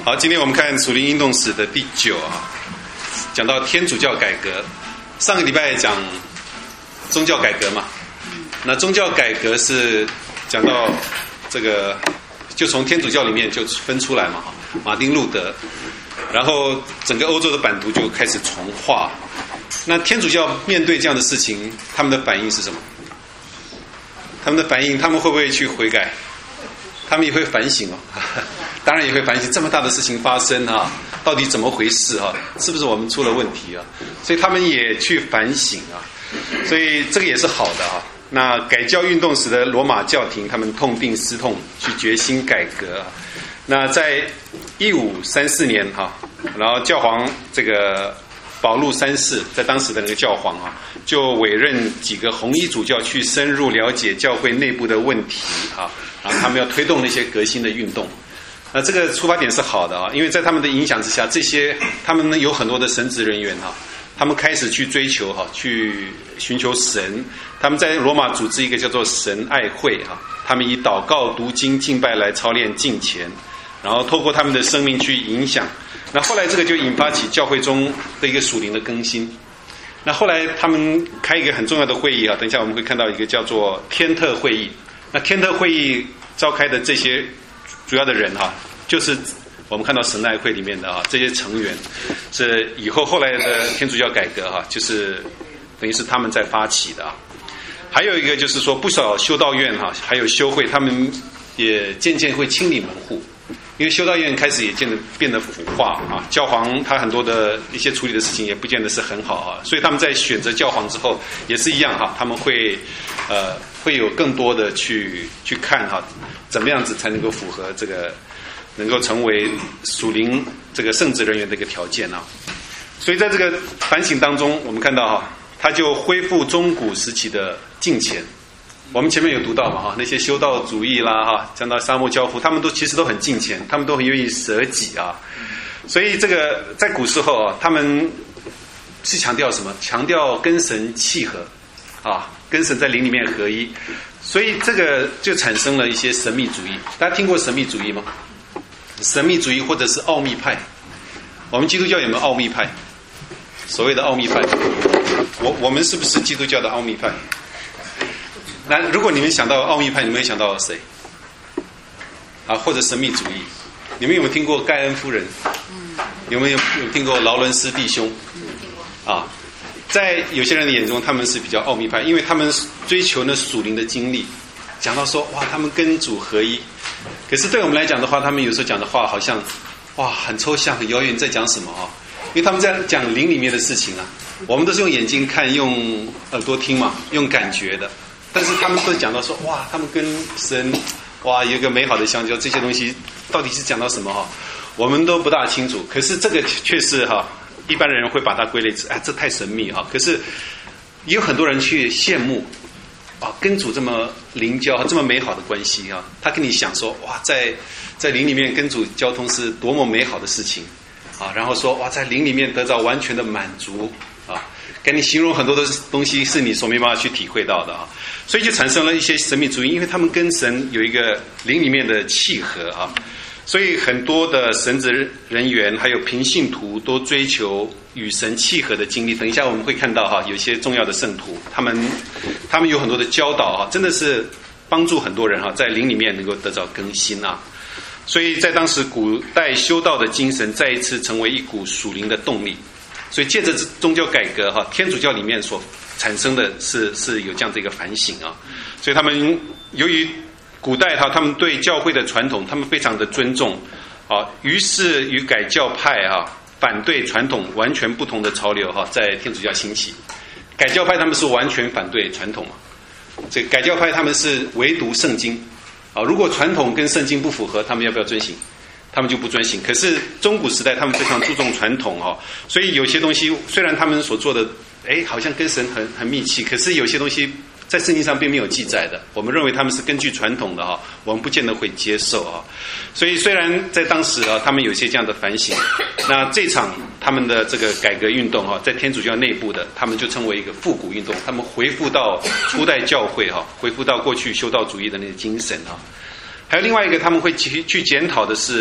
好，今天我们看属灵运动史的第9啊，讲到天主教改革。上个礼拜讲宗教改革嘛，那宗教改革是讲到这个，就从天主教里面就分出来嘛，马丁路德，然后整个欧洲的版图就开始重划。那天主教面对这样的事情，他们的反应是什么？他们的反应，他们会不会去悔改？他们也会反省哦，当然也会反省这么大的事情发生啊，到底怎么回事啊？是不是我们出了问题啊？所以他们也去反省啊，所以这个也是好的啊。那改教运动使得罗马教廷他们痛定思痛，去决心改革啊。那在1534年哈，然后教皇这个保禄3世在当时的那个教皇啊，就委任几个红衣主教去深入了解教会内部的问题啊，然后他们要推动那些革新的运动。那这个出发点是好的啊，因为在他们的影响之下，这些他们有很多的神职人员啊，他们开始去追求哈，去寻求神。他们在罗马组织一个叫做神爱会啊，他们以祷告、读经、敬拜来操练敬虔，然后透过他们的生命去影响。那后来这个就引发起教会中的一个属灵的更新。那后来他们开一个很重要的会议啊，等一下我们会看到一个叫做天特会议。那天特会议召开的这些主要的人哈，就是我们看到神爱会里面的啊这些成员，是以后来的天主教改革哈，就是等于是他们在发起的啊。还有一个就是说，不少修道院哈，还有修会，他们也渐渐会清理门户。因为修道院开始也变得腐化啊，教皇他很多的一些处理的事情也不见得是很好啊，所以他们在选择教皇之后也是一样哈，他们会有更多的去看哈，怎么样子才能够符合这个能够成为属灵这个圣职人员的一个条件啊。所以在这个反省当中，我们看到哈，他就恢复中古时期的敬虔。我们前面有读到嘛哈，那些修道主义啦哈，讲到沙漠教父，他们其实都很敬虔，他们都很愿意舍己啊。所以这个在古时候啊，他们是强调什么？强调跟神契合啊，跟神在灵里面合一。所以这个就产生了一些神秘主义。大家听过神秘主义吗？神秘主义或者是奥秘派。我们基督教有没有奥秘派？所谓的奥秘派，我们是不是基督教的奥秘派？那如果你们想到奥秘派，你们会想到谁？啊，或者神秘主义？你们有没有听过盖恩夫人？有没有听过劳伦斯弟兄？啊，在有些人的眼中，他们是比较奥秘派，因为他们追求呢属灵的经历，讲到说哇，他们跟主合一。可是对我们来讲的话，他们有时候讲的话好像哇很抽象、很遥远，在讲什么啊？因为他们在讲灵里面的事情啊，我们都是用眼睛看、用耳朵听嘛，用感觉的。但是他们都讲到说，哇，他们跟神，哇，有一个美好的相交，这些东西到底是讲到什么哈？我们都不大清楚。可是这个却是哈，一般人会把它归类成，这太神秘哈。可是也有很多人去羡慕，啊，跟主这么灵交，这么美好的关系啊，他跟你想说，哇，在灵里面跟主交通是多么美好的事情啊，然后说，哇，在灵里面得到完全的满足啊。跟你形容很多的东西是你所没办法去体会到的啊，所以就产生了一些神秘主义，因为他们跟神有一个灵里面的契合啊，所以很多的神职人员还有平信徒都追求与神契合的经历。等一下我们会看到哈，有些重要的圣徒，他们有很多的教导啊，真的是帮助很多人哈，在灵里面能够得到更新啊。所以在当时古代修道的精神再一次成为一股属灵的动力。所以借着宗教改革哈，天主教里面所产生的是有这样的一个反省啊。所以他们由于古代他们对教会的传统他们非常的尊重啊，于是与改教派啊反对传统完全不同的潮流哈，在天主教兴起。改教派他们是完全反对传统嘛，这改教派他们是唯独圣经啊，如果传统跟圣经不符合，他们要不要遵行？他们就不遵行。可是中古时代他们非常注重传统哦，所以有些东西虽然他们所做的好像跟神很密切，可是有些东西在圣经上并没有记载的，我们认为他们是根据传统的哈，我们不见得会接受啊。所以虽然在当时啊，他们有些这样的反省，那这场他们的这个改革运动哈，在天主教内部的，他们就称为一个复古运动，他们恢复到初代教会哈，恢复到过去修道主义的那个精神啊。还有另外一个，他们会去检讨的是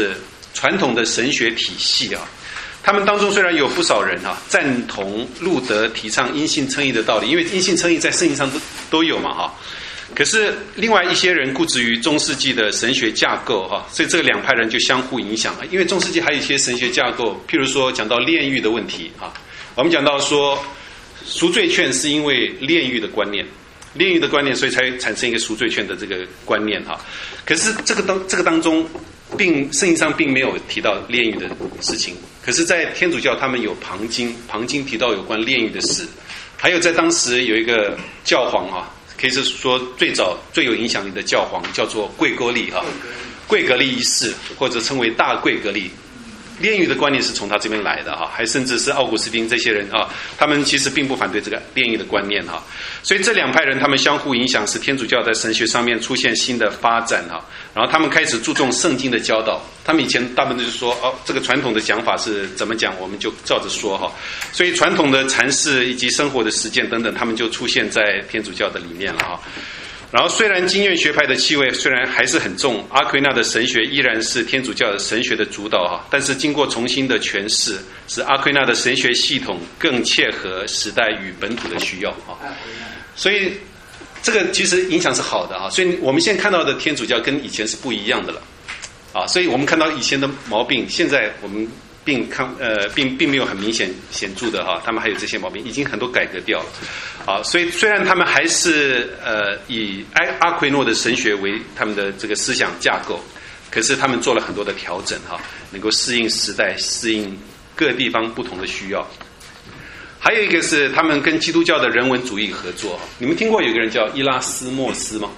传统的神学体系啊，他们当中虽然有不少人赞同路德提倡因信称义的道理，因为因信称义在圣经上都有嘛可是另外一些人固执于中世纪的神学架构所以这两派人就相互影响了。因为中世纪还有一些神学架构，譬如说讲到炼狱的问题我们讲到说赎罪券是因为炼狱的观念，所以才产生一个赎罪券的这个观念可是这个当中圣经上并没有提到炼狱的事情，可是在天主教他们有旁经提到有关炼狱的事，还有在当时有一个教皇可以是说最早最有影响力的教皇叫做贵格利贵格利一世，或者称为大贵格利。炼狱的观念是从他这边来的还甚至是奥古斯丁这些人他们其实并不反对这个炼狱的观念所以这两派人他们相互影响，使天主教在神学上面出现新的发展然后他们开始注重圣经的教导，他们以前大部分就是说这个传统的讲法是怎么讲我们就照着说所以传统的阐释以及生活的实践等等，他们就出现在天主教的里面了然后虽然经验学派的气味虽然还是很重，阿奎那的神学依然是天主教的神学的主导但是经过重新的诠释，使阿奎那的神学系统更切合时代与本土的需要所以这个其实影响是好的所以我们现在看到的天主教跟以前是不一样的了所以我们看到以前的毛病，现在我们并没有很明显显著的他们还有这些毛病，已经很多改革掉了所以虽然他们还是以阿奎诺的神学为他们的这个思想架构，可是他们做了很多的调整能够适应时代，适应各地方不同的需要。还有一个是他们跟基督教的人文主义合作你们听过有一个人叫伊拉斯莫斯吗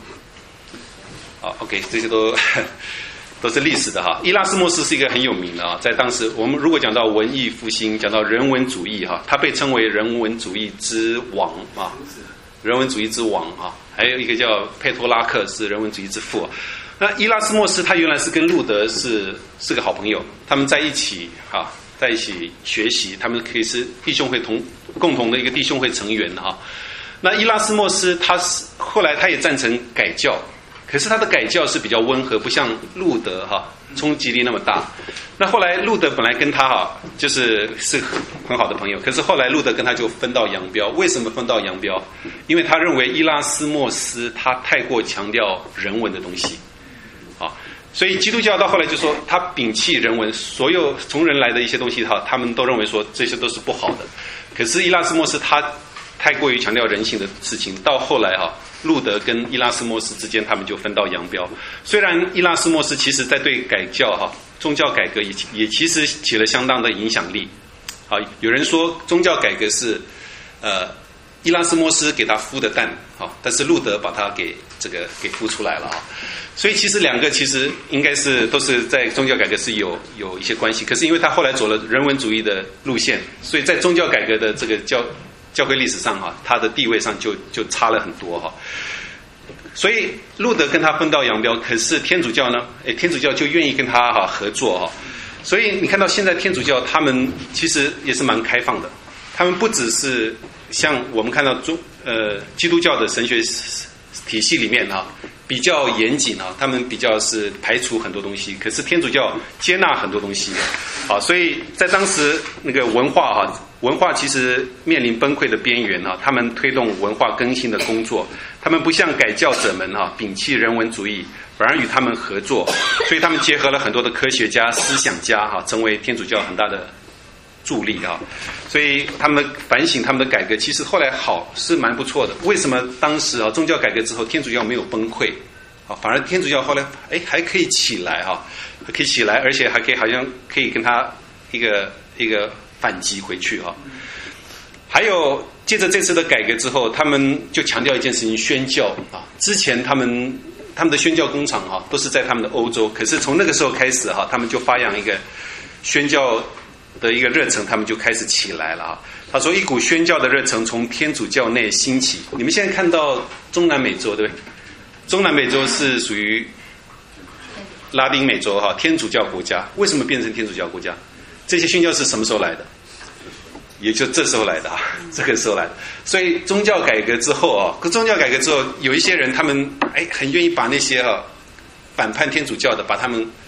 ？OK， 这些都是历史的伊拉斯莫斯是一个很有名的在当时我们如果讲到文艺复兴，讲到人文主义他被称为人文主义之王人文主义之王还有一个叫佩托拉克是人文主义之父那伊拉斯莫斯他原来是跟路德是个好朋友，他们在一起学习，他们可以是弟兄会共同的一个弟兄会成员那伊拉斯莫斯后来他也赞成改教，可是他的改教是比较温和，不像路德冲击力那么大。那后来路德本来跟他是很好的朋友，可是后来路德跟他就分道扬镳。为什么分道扬镳？因为他认为伊拉斯莫斯他太过强调人文的东西所以基督教到后来就说他摒弃人文，所有从人来的一些东西他们都认为说这些都是不好的。可是伊拉斯莫斯他太过于强调人性的事情，到后来路德跟伊拉斯莫斯之间他们就分道扬镳。虽然伊拉斯莫斯其实在对改教宗教改革也其实起了相当的影响力有人说宗教改革是伊拉斯莫斯给他孵的蛋但是路德把他给孵出来了所以其实两个其实应该是都是在宗教改革是有一些关系，可是因为他后来走了人文主义的路线，所以在宗教改革的这个教会历史上他的地位上就差了很多所以路德跟他分道扬镳，可是天主教呢天主教就愿意跟他合作所以你看到现在天主教他们其实也是蛮开放的，他们不只是像我们看到基督教的神学体系里面比较严谨他们比较是排除很多东西，可是天主教接纳很多东西所以在当时那个文化其实面临崩溃的边缘他们推动文化更新的工作，他们不像改教者们摒弃人文主义，反而与他们合作，所以他们结合了很多的科学家、思想家成为天主教很大的助力所以他们的反省，他们的改革其实后来是蛮不错的。为什么当时宗教改革之后天主教没有崩溃反而天主教后来还可以起来可以起来，而且还可以好像可以跟他一个反击回去还有借着这次的改革之后，他们就强调一件事情，宣教之前他们的宣教工厂都是在他们的欧洲，可是从那个时候开始他们就发扬一个宣教的一个热忱，他们就开始起来了他说一股宣教的热忱从天主教内兴起。你们现在看到中南美洲对不对？中南美洲是属于拉丁美洲天主教国家。为什么变成天主教国家？这些宣教是什么时候来的？也就这时候来的这个时候来的。所以宗教改革之后宗教改革之后有一些人他们很愿意把那些反叛天主教的把他们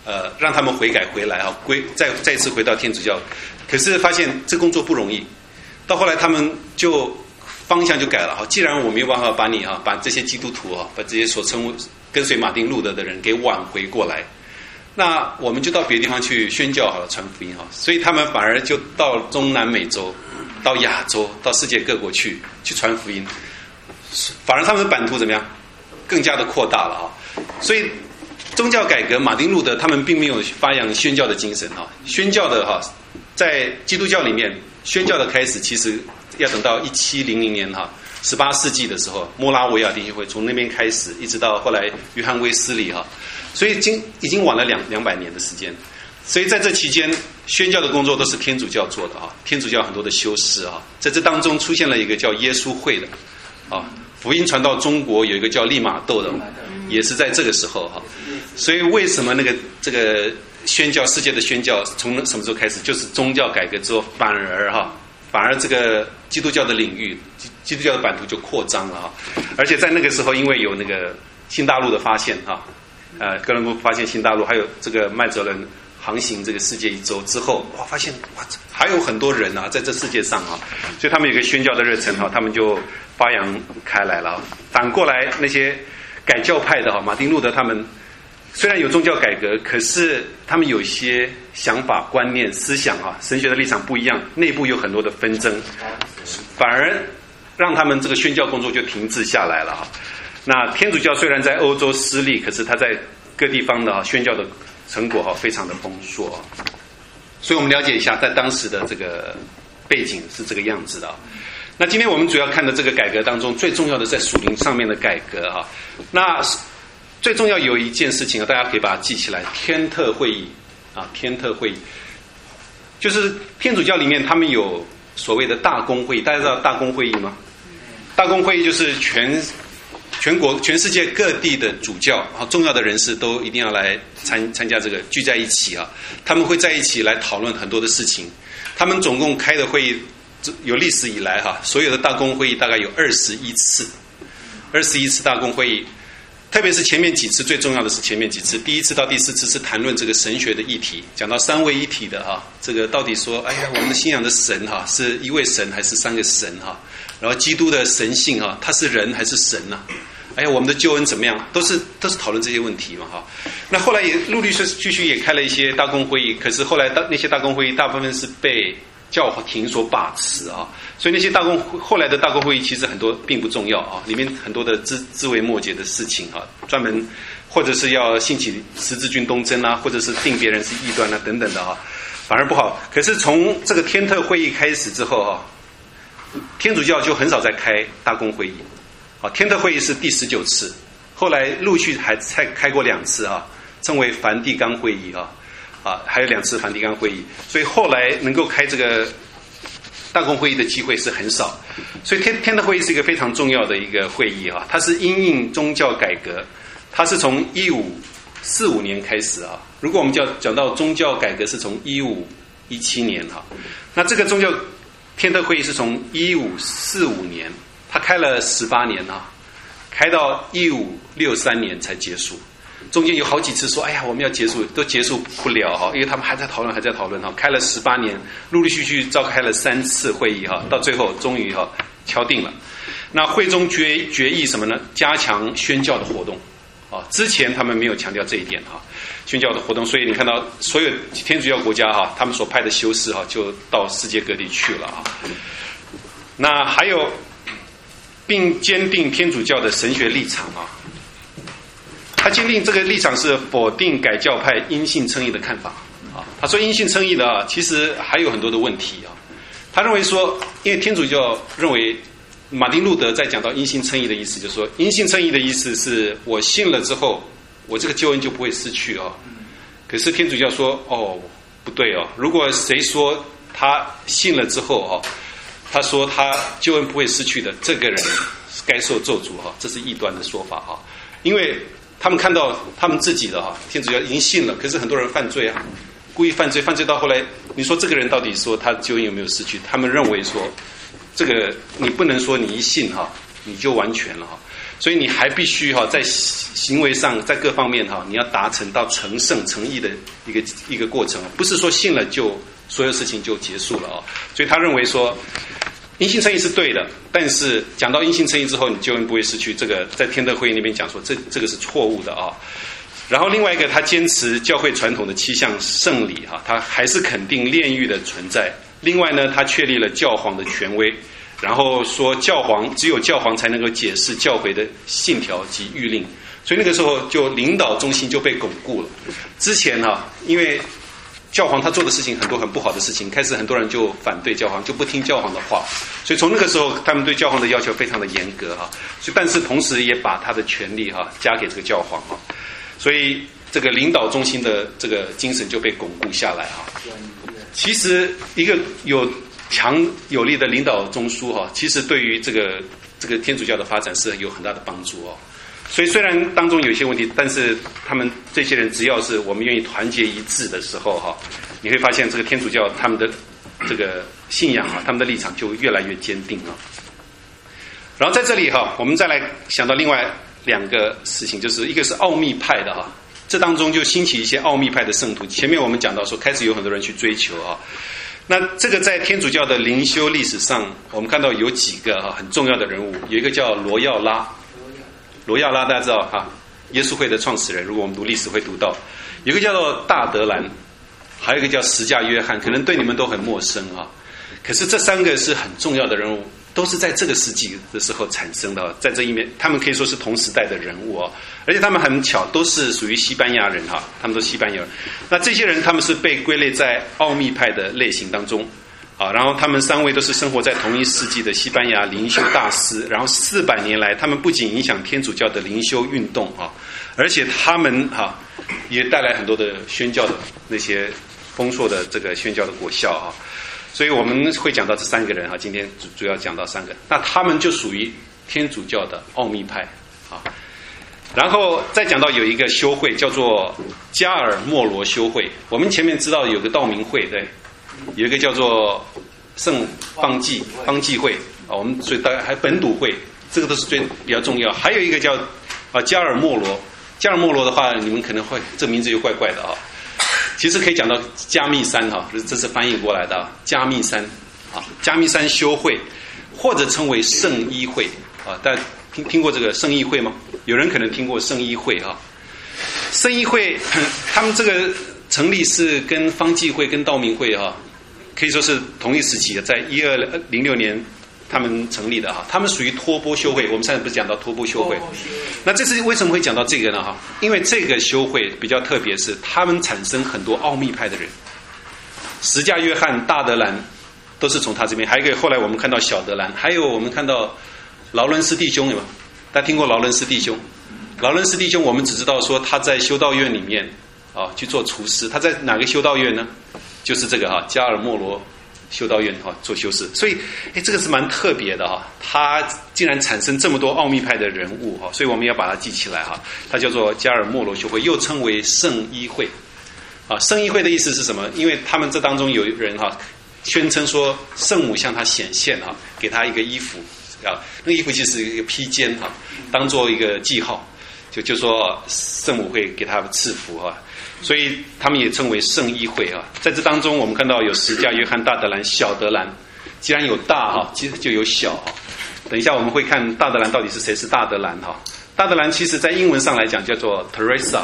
让他们悔改回来啊，再次回到天主教。可是发现这工作不容易，到后来他们就方向就改了哈。既然我没有办法把这些基督徒把这些所称跟随马丁路德的人给挽回过来，那我们就到别的地方去宣教好了，传福音哈。所以他们反而就到中南美洲、到亚洲、到世界各国去传福音，反而他们的版图怎么样？更加的扩大了哈。所以宗教改革，马丁路德他们并没有发扬宣教的精神哈。宣教的哈，在基督教里面，宣教的开始其实要等到1700年哈，18世纪的时候，莫拉维亚定信会从那边开始，一直到后来约翰卫斯理哈，所以已经晚了200年的时间。所以在这期间，宣教的工作都是天主教做的哈，天主教很多的修士哈，在这当中出现了一个叫耶稣会的啊。福音传到中国有一个叫利玛窦的，也是在这个时候哈。所以为什么这个宣教世界的宣教从什么时候开始？就是宗教改革之后，反而这个基督教的领域，基督教的版图就扩张了哈。而且在那个时候，因为有那个新大陆的发现哈，哥伦布发现新大陆，还有这个麦哲伦航行这个世界一周之后，发现还有很多人啊在这世界上啊，所以他们有个宣教的热忱哈，他们就发扬开来了。反过来那些改教派的哈，马丁路德他们虽然有宗教改革，可是他们有一些想法、观念、思想啊，神学的立场不一样，内部有很多的纷争，反而让他们这个宣教工作就停滞下来了啊。那天主教虽然在欧洲失利，可是他在各地方的宣教的成果非常的丰硕啊。所以我们了解一下，在当时的这个背景是这个样子的啊。那今天我们主要看的这个改革当中，最重要的在属灵上面的改革啊。那最重要有一件事情啊，大家可以把它记起来，天特会议啊，天特会议就是天主教里面他们有所谓的大公会议，大家知道大公会议吗？大公会议就是全国全世界各地的主教重要的人士都一定要来参加这个，聚在一起啊，他们会在一起来讨论很多的事情。他们总共开的会议有历史以来所有的大公会议大概有21次大公会议。特别是前面几次，最重要的是前面几次，第1次到第4次是谈论这个神学的议题，讲到三位一体的这个到底说，我们的信仰的神是一位神还是3个神然后基督的神性他是人还是神呢？我们的救恩怎么样？都是讨论这些问题嘛那后来也陆续也开了一些大公会议，可是后来那些大公会议大部分是被教廷所把持所以那些后来的大公会议其实很多并不重要里面很多的枝微末节的事情专门或者是要兴起十字军东征或者是定别人是异端等等的反而不好。可是从这个天特会议开始之后天主教就很少再开大公会议天特会议是第19次，后来陆续还才开过2次称为梵蒂冈会议还有2次梵蒂冈会议，所以后来能够开这个大公会议的机会是很少。所以天特会议是一个非常重要的一个会议它是因应宗教改革，它是从1545年开始如果我们讲到宗教改革是从1517年那这个宗教天特会议是从1545年，它开了18年开到1563年才结束。中间有好几次说我们要结束，都结束不了因为他们还在讨论开了18年，陆陆续续召开了3次会议到最后终于敲定了。那会中决议什么呢？加强宣教的活动之前他们没有强调这一点宣教的活动，所以你看到所有天主教国家他们所派的修士就到世界各地去了那还有并坚定天主教的神学立场他坚定这个立场是否定改教派因信称义的看法他说因信称义的其实还有很多的问题他认为说，因为天主教认为马丁路德在讲到因信称义的意思，就是说因信称义的意思是我信了之后，我这个救恩就不会失去可是天主教说不对如果谁说他信了之后他说他救恩不会失去的，这个人该受咒诅这是异端的说法因为他们看到他们自己的天主教已经信了，可是很多人犯罪故意犯罪到后来，你说这个人到底说他救恩有没有失去？他们认为说这个你不能说你一信你就完全了所以你还必须在行为上，在各方面你要达成到成圣成义的一个过程，不是说信了就所有事情就结束了所以他认为说因信称义是对的，但是讲到因信称义之后，你就不会失去这个，在天德会议那边讲说这个是错误的然后另外一个，他坚持教会传统的7项圣礼他还是肯定炼狱的存在。另外呢，他确立了教皇的权威，然后说只有教皇才能够解释教会的信条及谕令，所以那个时候就领导中心就被巩固了。之前因为教皇他做的事情很多很不好的事情，开始很多人就反对教皇，就不听教皇的话，所以从那个时候他们对教皇的要求非常的严格所以但是同时也把他的权力加给这个教皇所以这个领导中心的这个精神就被巩固下来其实一个有强有力的领导中枢其实对于这个天主教的发展是有很大的帮助所以虽然当中有一些问题，但是他们这些人只要是我们愿意团结一致的时候你会发现这个天主教他们的这个信仰他们的立场就越来越坚定然后在这里我们再来想到另外2个事情，就是一个是奥秘派的这当中就兴起一些奥秘派的圣徒。前面我们讲到说开始有很多人去追求那这个在天主教的灵修历史上，我们看到有几个很重要的人物，有一个叫罗耀拉大家知道耶稣会的创始人，如果我们读历史会读到，有一个叫做大德兰，还有一个叫十架约翰，可能对你们都很陌生可是这3个是很重要的人物，都是在这个世纪的时候产生的，在这一面他们可以说是同时代的人物而且他们很巧都是属于西班牙人他们都是西班牙人。那这些人他们是被归类在奥秘派的类型当中然后他们3位都是生活在同一世纪的西班牙灵修大师，然后400年来他们不仅影响天主教的灵修运动而且他们也带来很多的宣教的那些丰硕的这个宣教的果效所以我们会讲到这3个人今天主要讲到3个，那他们就属于天主教的奥秘派然后再讲到有一个修会叫做加尔默罗修会，我们前面知道有个道明会，对，有一个叫做圣方济会我们所以大概还本笃会，这个都是比较重要。还有一个叫加尔默罗的话，你们可能会这名字就怪怪的其实可以讲到加密山这是翻译过来的加密山修会，或者称为圣衣会大家听过这个圣衣会吗？有人可能听过圣衣会圣衣会他们这个成立是跟方济会跟道明会可以说是同一时期的，在1206年他们成立的他们属于托钵修会。我们上次不是讲到托钵修会，那这次为什么会讲到这个呢因为这个修会比较特别，是他们产生很多奥秘派的人，十架约翰、大德兰都是从他这边，还有一个后来我们看到小德兰，还有我们看到劳伦斯弟兄，有吗？大家听过劳伦斯弟兄？劳伦斯弟兄我们只知道说他在修道院里面去做厨师，他在哪个修道院呢？就是这个加尔默罗修道院做修士。所以这个是蛮特别的他竟然产生这么多奥秘派的人物所以我们要把它记起来它叫做加尔默罗修会，又称为圣衣会圣衣会的意思是什么？因为他们这当中有人宣称说圣母向他显现给他一个衣服那个衣服其实是一个披肩当做一个记号，就说圣母会给他赐福所以他们也称为圣衣会在这当中我们看到有十架约翰、大德兰、小德兰。既然有大其实就有小等一下我们会看大德兰到底是谁是大德兰大德兰其实在英文上来讲叫做 Teresa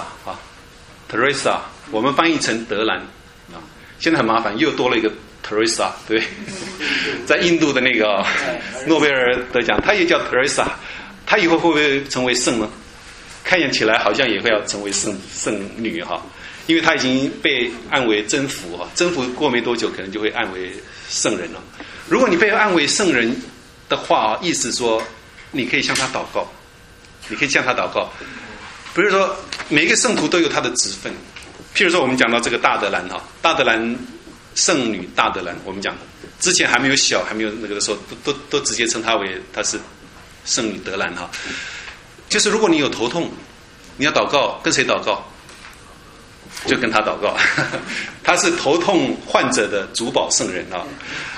Teresa 我们翻译成德兰现在很麻烦，又多了一个 Teresa 对在印度的那个诺贝尔得奖他也叫 Teresa， 他以后会不会成为圣呢？看起来好像也会要成为圣女因为他已经被按为真福真福过没多久可能就会按为圣人了。如果你被按为圣人的话意思说你可以向他祷告，比如说每个圣徒都有他的职分，譬如说我们讲到这个大德兰大德兰圣女大德兰，我们讲之前还没有小还没有那个的时候都直接称她为她是圣女德兰就是如果你有头痛你要祷告，跟谁祷告？就跟他祷告他是头痛患者的主保圣人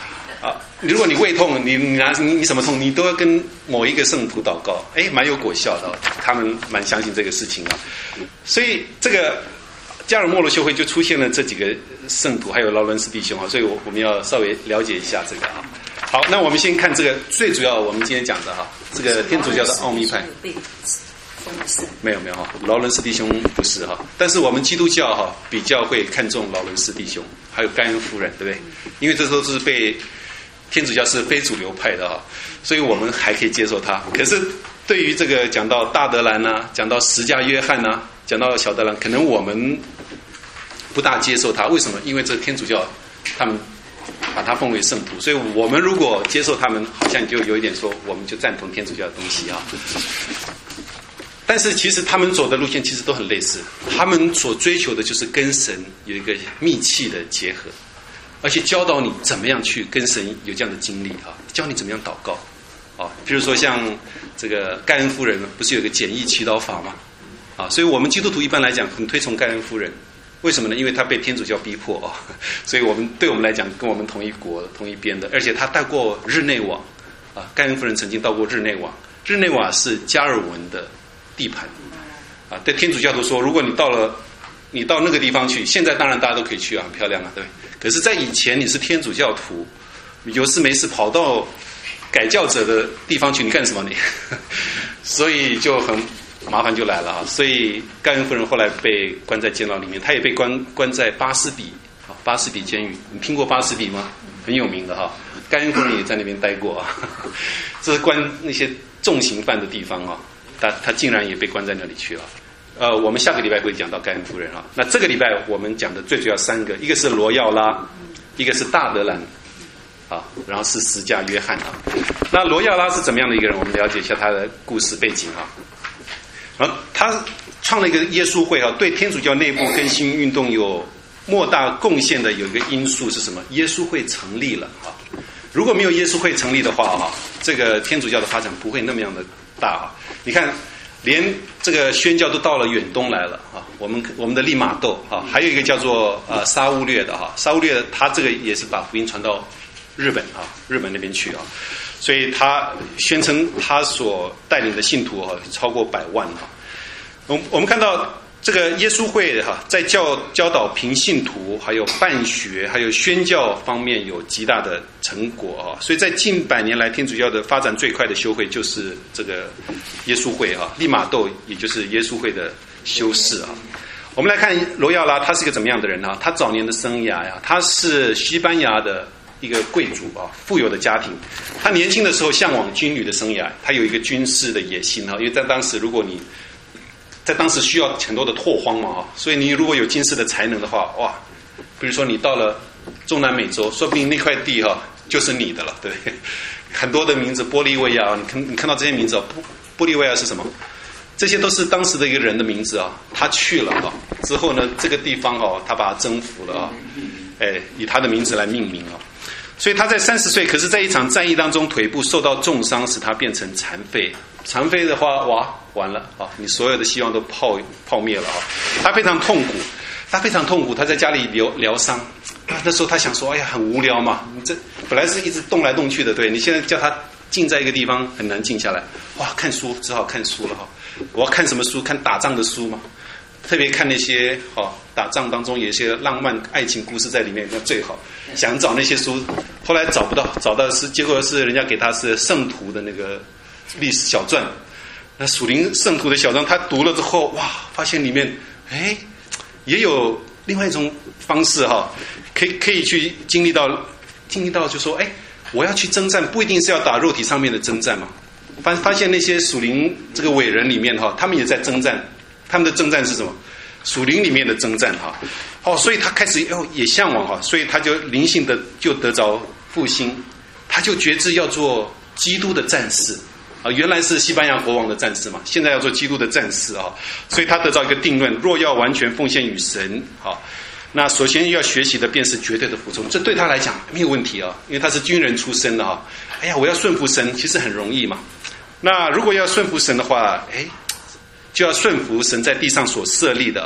啊，如果你胃痛，你什么痛，你都要跟某一个圣徒祷告，蛮有果效的，他们蛮相信这个事情啊。所以这个加尔默罗修会就出现了这几个圣徒，还有劳伦斯弟兄啊，所以我们要稍微了解一下这个啊。好，那我们先看这个最主要我们今天讲的哈，这个天主教的奥秘派。没有哈，劳伦斯弟兄不是哈，但是我们基督教哈比较会看重劳伦斯弟兄，还有盖恩夫人，对不对？因为这都是被天主教是非主流派的哈，所以我们还可以接受他。可是对于这个讲到大德兰啊，讲到十架约翰啊，讲到小德兰，可能我们不大接受他。为什么？因为这天主教他们把他奉为圣徒，所以我们如果接受他们，好像就有一点说我们就赞同天主教的东西啊。但是其实他们走的路线其实都很类似，他们所追求的就是跟神有一个密切的结合，而且教导你怎么样去跟神有这样的经历啊，教你怎么样祷告啊。比如说像这个盖恩夫人不是有个简易祈祷法吗？啊，所以我们基督徒一般来讲很推崇盖恩夫人，为什么呢？因为他被天主教逼迫啊，所以对我们来讲跟我们同一国同一边的，而且他带过日内瓦啊，盖恩夫人曾经到过日内瓦，日内瓦是加尔文的地盘啊，对天主教徒说，如果你到那个地方去，现在当然大家都可以去啊，很漂亮啊，对不对？可是，在以前你是天主教徒，有事没事跑到改教者的地方去，你干什么你？所以就很麻烦就来了啊。所以盖恩夫人后来被关在监牢里面，她也被关在巴斯比啊，巴斯比监狱。你听过巴斯比吗？很有名的哈，盖恩夫人也在那边待过啊。这是关那些重刑犯的地方啊。他竟然也被关在那里去了。我们下个礼拜会讲到盖恩夫人啊。那这个礼拜我们讲的最主要三个，一个是罗耀拉，一个是大德兰啊，然后是十架约翰啊。那罗耀拉是怎么样的一个人？我们了解一下他的故事背景啊。然后他创了一个耶稣会啊，对天主教内部更新运动有莫大贡献的有一个因素是什么？耶稣会成立了啊。如果没有耶稣会成立的话啊，这个天主教的发展不会那么样的大啊。你看，连这个宣教都到了远东来了啊！我们的利玛窦啊，还有一个叫做沙乌略的哈，沙乌略他这个也是把福音传到日本啊，日本那边去啊，所以他宣称他所带领的信徒啊超过100万啊。我们看到这个耶稣会哈，在教导平信徒，还有办学，还有宣教方面有极大的成果啊。所以在近100年来，天主教的发展最快的修会就是这个耶稣会啊，利玛窦也就是耶稣会的修士啊。我们来看罗耀拉，他是个怎么样的人啊？他早年的生涯呀，他是西班牙的一个贵族啊，富有的家庭。他年轻的时候向往军旅的生涯，他有一个军事的野心啊，因为在当时如果你在当时需要很多的拓荒嘛啊，所以你如果有军事的才能的话，哇，比如说你到了中南美洲，说不定那块地哈就是你的了，对不对？很多的名字，玻利维亚，你看到这些名字啊，玻利维亚是什么？这些都是当时的一个人的名字啊，他去了啊，之后呢，这个地方啊，他把它征服了啊，以他的名字来命名啊。所以他在30岁，可是在一场战役当中腿部受到重伤，使他变成残废。残废的话，哇，完了啊！你所有的希望都泡灭了啊！他非常痛苦，他在家里疗伤。那时候他想说，哎呀，很无聊嘛，你这本来是一直动来动去的，对，你现在叫他静在一个地方很难静下来。哇，看书只好看书了哈。我要看什么书？看打仗的书嘛。特别看那些打仗当中有一些浪漫爱情故事在里面，那最好。想找那些书，后来找不到，结果是人家给他是圣徒的那个历史小传，那属灵圣徒的小传，他读了之后，哇，发现里面也有另外一种方式哈，可以去经历到，就说我要去征战，不一定是要打肉体上面的征战嘛。发现那些属灵这个伟人里面哈，他们也在征战。他们的征战是什么？属灵里面的征战哈，所以他开始也向往哈，所以他就灵性的就得着复兴，他就决志要做基督的战士啊，原来是西班牙国王的战士嘛，现在要做基督的战士啊，所以他得到一个定论：若要完全奉献与神啊，那首先要学习的便是绝对的服从，这对他来讲没有问题啊，因为他是军人出身的哈。我要顺服神，其实很容易嘛。那如果要顺服神的话，就要顺服神在地上所设立的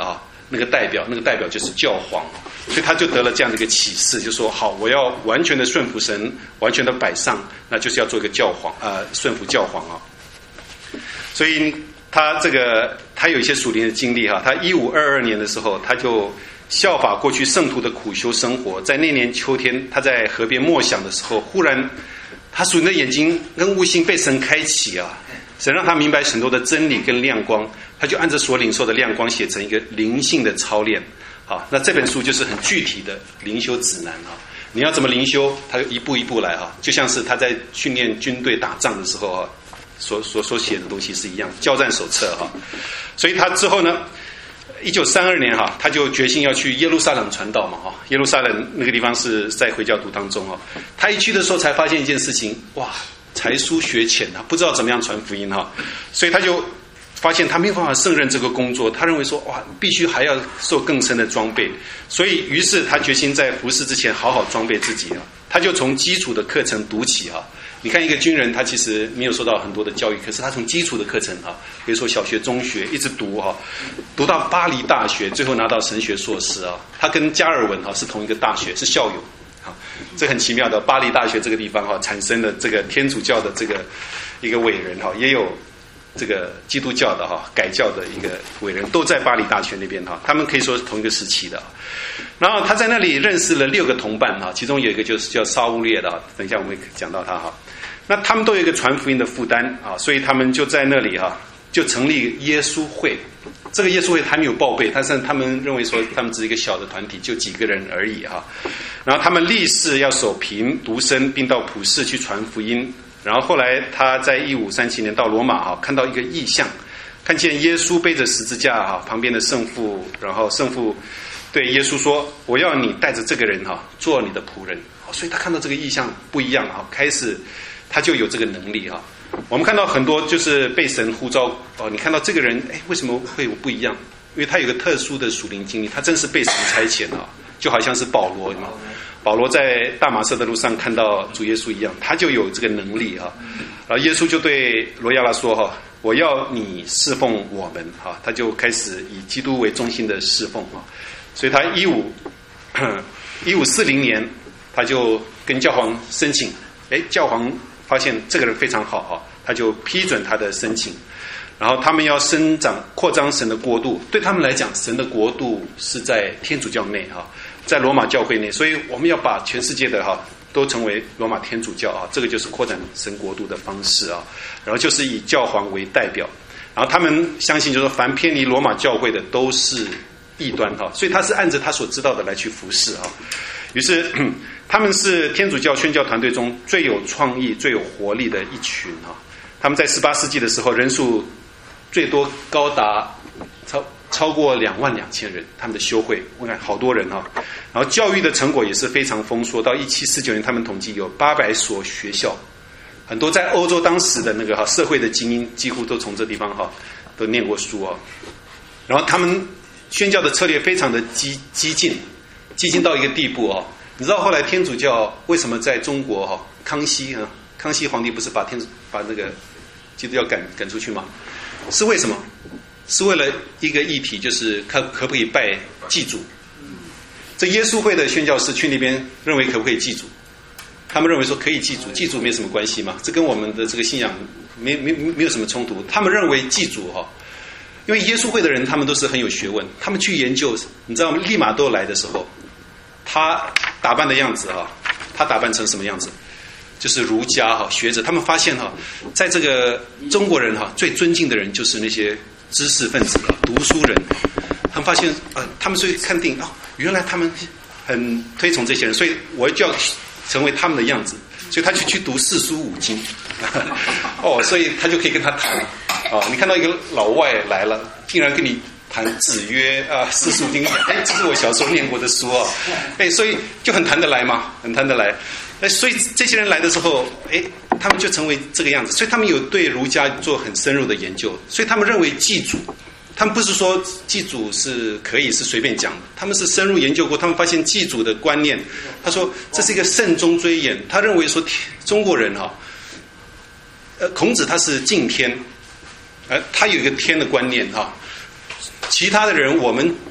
那个代表就是教皇，所以他就得了这样的一个启示，就说好，我要完全的顺服神，完全的摆上，那就是要做一个教皇顺服教皇啊。所以他有一些属灵的经历哈，他1522年的时候，他就效法过去圣徒的苦修生活，在那年秋天，他在河边默想的时候，忽然他属灵的眼睛跟悟性被神开启啊，神让他明白很多的真理跟亮光，他就按着所领受的亮光写成一个灵性的操练。好，那这本书就是很具体的灵修指南啊，你要怎么灵修，他就一步一步来哈，就像是他在训练军队打仗的时候啊，所写的东西是一样，交战手册哈。所以他之后呢，1932年哈，他就决心要去耶路撒冷传道嘛哈。耶路撒冷那个地方是在回教徒当中哈。他一去的时候才发现一件事情，哇，才疏学浅啊，不知道怎么样传福音哈。所以他就发现他没有办法胜任这个工作，他认为说哇，必须还要受更深的装备。所以于是他决心在服事之前好好装备自己啊。他就从基础的课程读起啊。你看一个军人，他其实没有受到很多的教育，可是他从基础的课程啊，比如说小学、中学一直读哈，读到巴黎大学，最后拿到神学硕士啊。他跟加尔文哈是同一个大学，是校友啊，这很奇妙的。巴黎大学这个地方哈，产生了这个天主教的这个一个伟人哈，也有这个基督教的哈改教的一个伟人，都在巴黎大学那边哈，他们可以说是同一个时期的。然后他在那里认识了6个同伴哈，其中有一个就是叫沙乌列的，等一下我们会讲到他哈。那他们都有一个传福音的负担啊，所以他们就在那里哈，就成立耶稣会。这个耶稣会还没有报备，但是他们认为说他们只是一个小的团体，就几个人而已哈。然后他们立誓要守贫独身，并到普世去传福音。然后后来他在1537年到罗马哈，看到一个异象，看见耶稣背着十字架哈，旁边的圣父，然后圣父对耶稣说：“我要你带着这个人哈，做你的仆人。”所以他看到这个异象不一样哈，开始他就有这个能力哈。我们看到很多就是被神呼召哦，你看到这个人，哎，为什么会有不一样？因为他有个特殊的属灵经历，他真是被神差遣啊，就好像是保罗嘛。保罗在大马色的路上看到主耶稣一样，他就有这个能力哈。然后耶稣就对罗亚拉说哈：“我要你侍奉我们哈。”他就开始以基督为中心的侍奉哈。所以他1540年，他就跟教皇申请，教皇发现这个人非常好啊，他就批准他的申请。然后他们要扩张神的国度，对他们来讲，神的国度是在天主教内哈，在罗马教会内，所以我们要把全世界的哈都成为罗马天主教啊，这个就是扩展神国度的方式啊。然后就是以教皇为代表，然后他们相信就是说，凡偏离罗马教会的都是异端哈，所以他是按着他所知道的来去服侍啊。于是他们是天主教宣教团队中最有创意、最有活力的一群哈。他们在18世纪的时候，人数最多高达超过22000人，他们的修会，我看好多人哈。然后教育的成果也是非常丰硕，到1749年，他们统计有800所学校，很多在欧洲当时的那个社会的精英，几乎都从这地方都念过书啊。然后他们宣教的策略非常的激进到一个地步啊。你知道后来天主教为什么在中国康熙皇帝不是把那个基督教赶出去吗？是为什么？是为了一个议题，就是可不可以拜祭祖。这耶稣会的宣教士去那边认为可不可以祭祖，他们认为说可以祭祖，祭祖没什么关系嘛，这跟我们的这个信仰没有什么冲突。他们认为祭祖因为耶稣会的人他们都是很有学问，他们去研究，你知道利玛窦来的时候，他打扮的样子他打扮成什么样子？就是儒家学者，他们发现在这个中国人最尊敬的人就是那些知识分子读书人。他们发现他们所以看定原来他们很推崇这些人，所以我就要成为他们的样子，所以他去读四书五经所以他就可以跟他谈你看到一个老外来了，竟然跟你谈子曰四书经，这是我小时候念过的书所以就很谈得来嘛，很谈得来。所以这些人来的时候，他们就成为这个样子。所以他们有对儒家做很深入的研究，所以他们认为祭祖，他们不是说祭祖是可以是随便讲的，他们是深入研究过，他们发现祭祖的观念，他说这是一个慎终追远。他认为说中国人孔子他是敬天，他有一个天的观念其他的人我们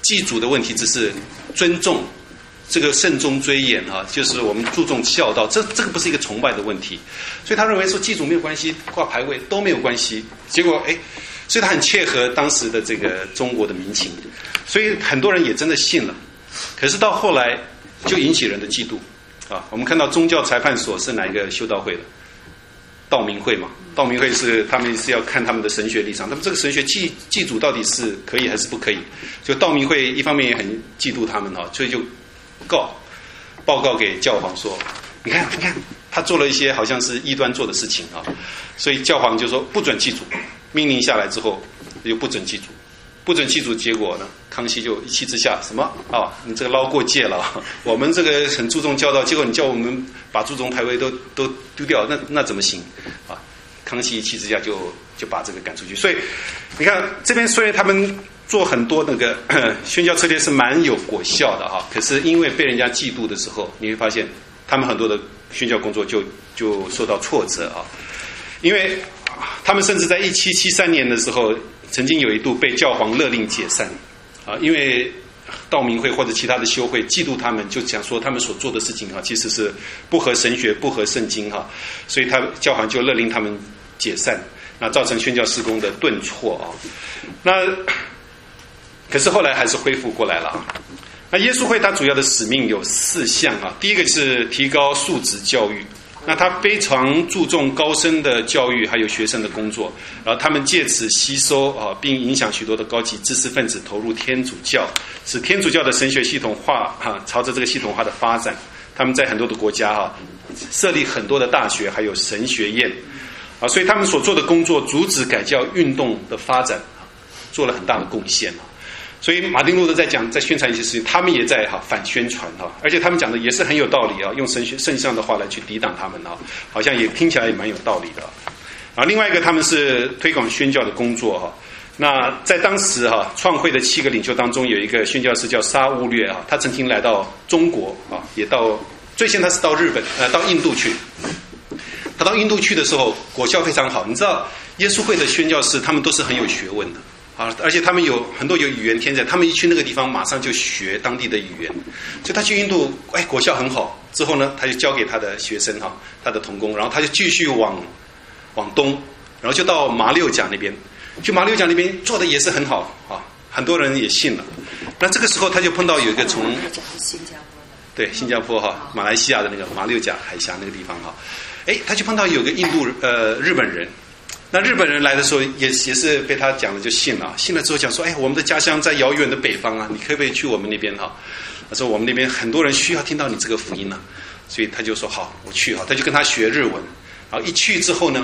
祭祖的问题只是尊重，这个慎终追远啊，就是我们注重孝道，这个不是一个崇拜的问题，所以他认为说祭祖没有关系，挂牌位都没有关系。结果所以他很切合当时的这个中国的民情，所以很多人也真的信了。可是到后来就引起人的嫉妒啊。我们看到宗教裁判所是哪一个修道会的？道明会嘛，道明会是他们是要看他们的神学立场，他们这个神学祭祖到底是可以还是不可以？就道明会一方面也很嫉妒他们所以就报告给教皇说，你看他做了一些好像是异端做的事情所以教皇就说不准祭祖，命令下来之后就不准祭祖。不准祭祖，结果呢？康熙就一气之下，什么你这个捞过界了，我们这个很注重教道，结果你叫我们把注重牌位都丢掉，那怎么行啊？康熙一气之下就把这个赶出去。所以你看这边虽然他们做很多那个宣教策略是蛮有果效的可是因为被人家嫉妒的时候，你会发现他们很多的宣教工作就受到挫折因为他们甚至在1773年的时候。曾经有一度被教皇勒令解散因为道明会或者其他的修会嫉妒他们，就讲说他们所做的事情其实是不合神学、不合圣经所以教皇就勒令他们解散，那造成宣教事工的顿挫那可是后来还是恢复过来了那耶稣会它主要的使命有4项第一个是提高素质教育。那他非常注重高深的教育，还有学生的工作，然后他们借此吸收并影响许多的高级知识分子投入天主教，使天主教的神学系统化朝着这个系统化的发展。他们在很多的国家设立很多的大学，还有神学院所以他们所做的工作阻止改教运动的发展做了很大的贡献所以马丁路德在宣传一些事情，他们也在反宣传而且他们讲的也是很有道理用圣上的话来去抵挡他们好像也听起来也蛮有道理的另外一个他们是推广宣教的工作那在当时创会的7个领袖当中，有一个宣教师叫沙乌略他曾经来到中国也到最先他是到日本到印度去。他到印度去的时候果效非常好，你知道耶稣会的宣教师他们都是很有学问的而且他们有很多有语言天才，他们一去那个地方马上就学当地的语言，所以他去印度果效很好。之后呢他就交给他的学生他的同工，然后他就继续往东，然后就到马六甲那边，去马六甲那边做的也是很好很多人也信了。那这个时候他就碰到有一个从对新加坡马来西亚的那个马六甲海峡那个地方他就碰到有个日本人。那日本人来的时候也是被他讲了就信了之后讲说我们的家乡在遥远的北方你可不可以去我们那边他说我们那边很多人需要听到你这个福音所以他就说好我去他就跟他学日文，然后一去之后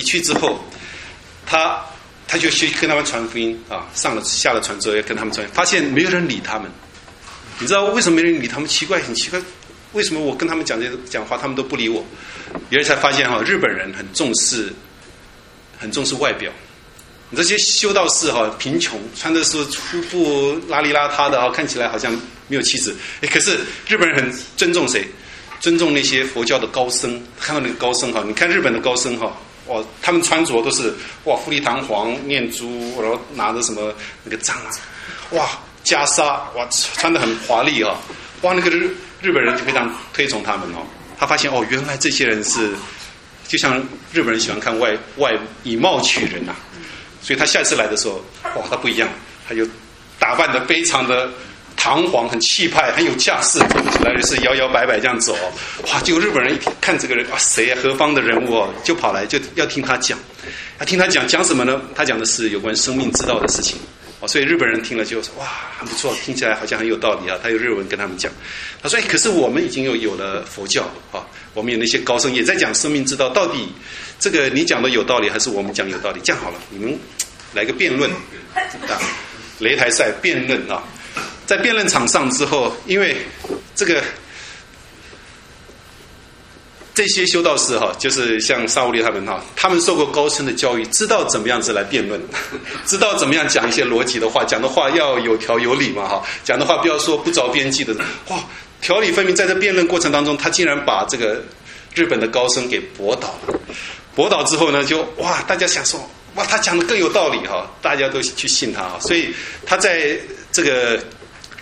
他就去跟他们传福音下了船之后要跟他们传，发现没有人理他们。你知道为什么没人理他们？很奇怪，为什么我跟他们讲话他们都不理我？原来才发现日本人很重视外表。你这些修道士贫穷，穿的是粗布邋里邋遢的看起来好像没有气质。可是日本人很尊重谁？尊重那些佛教的高僧。看到那个高僧你看日本的高僧他们穿着都是富丽堂皇念珠，然后拿着什么那个杖袈裟穿得很华丽那个日本人就非常推崇他们他发现原来这些人是就像日本人喜欢看外以貌取人所以他下次来的时候他不一样，他就打扮得非常的堂皇，很气派，很有架势，走起来是摇摇摆摆这样走结果日本人一看这个人谁何方的人物就跑来就要听他讲。讲什么呢？他讲的是有关生命之道的事情所以日本人听了就说很不错，听起来好像很有道理他用日文跟他们讲。他说可是我们已经有了佛教我们有那些高僧也在讲生命之道，到底这个你讲的有道理还是我们讲有道理？这样好了，你们来个辩论擂台赛辩论在辩论场上之后，因为这些修道士就是像沙乌利他们他们受过高深的教育，知道怎么样子来辩论，知道怎么样讲一些逻辑的话，讲的话要有条有理嘛讲的话不要说不着边际的条理分明。在这辩论过程当中，他竟然把这个日本的高僧给驳倒了。驳倒之后呢，就大家想说他讲的更有道理大家都去信他所以他在这个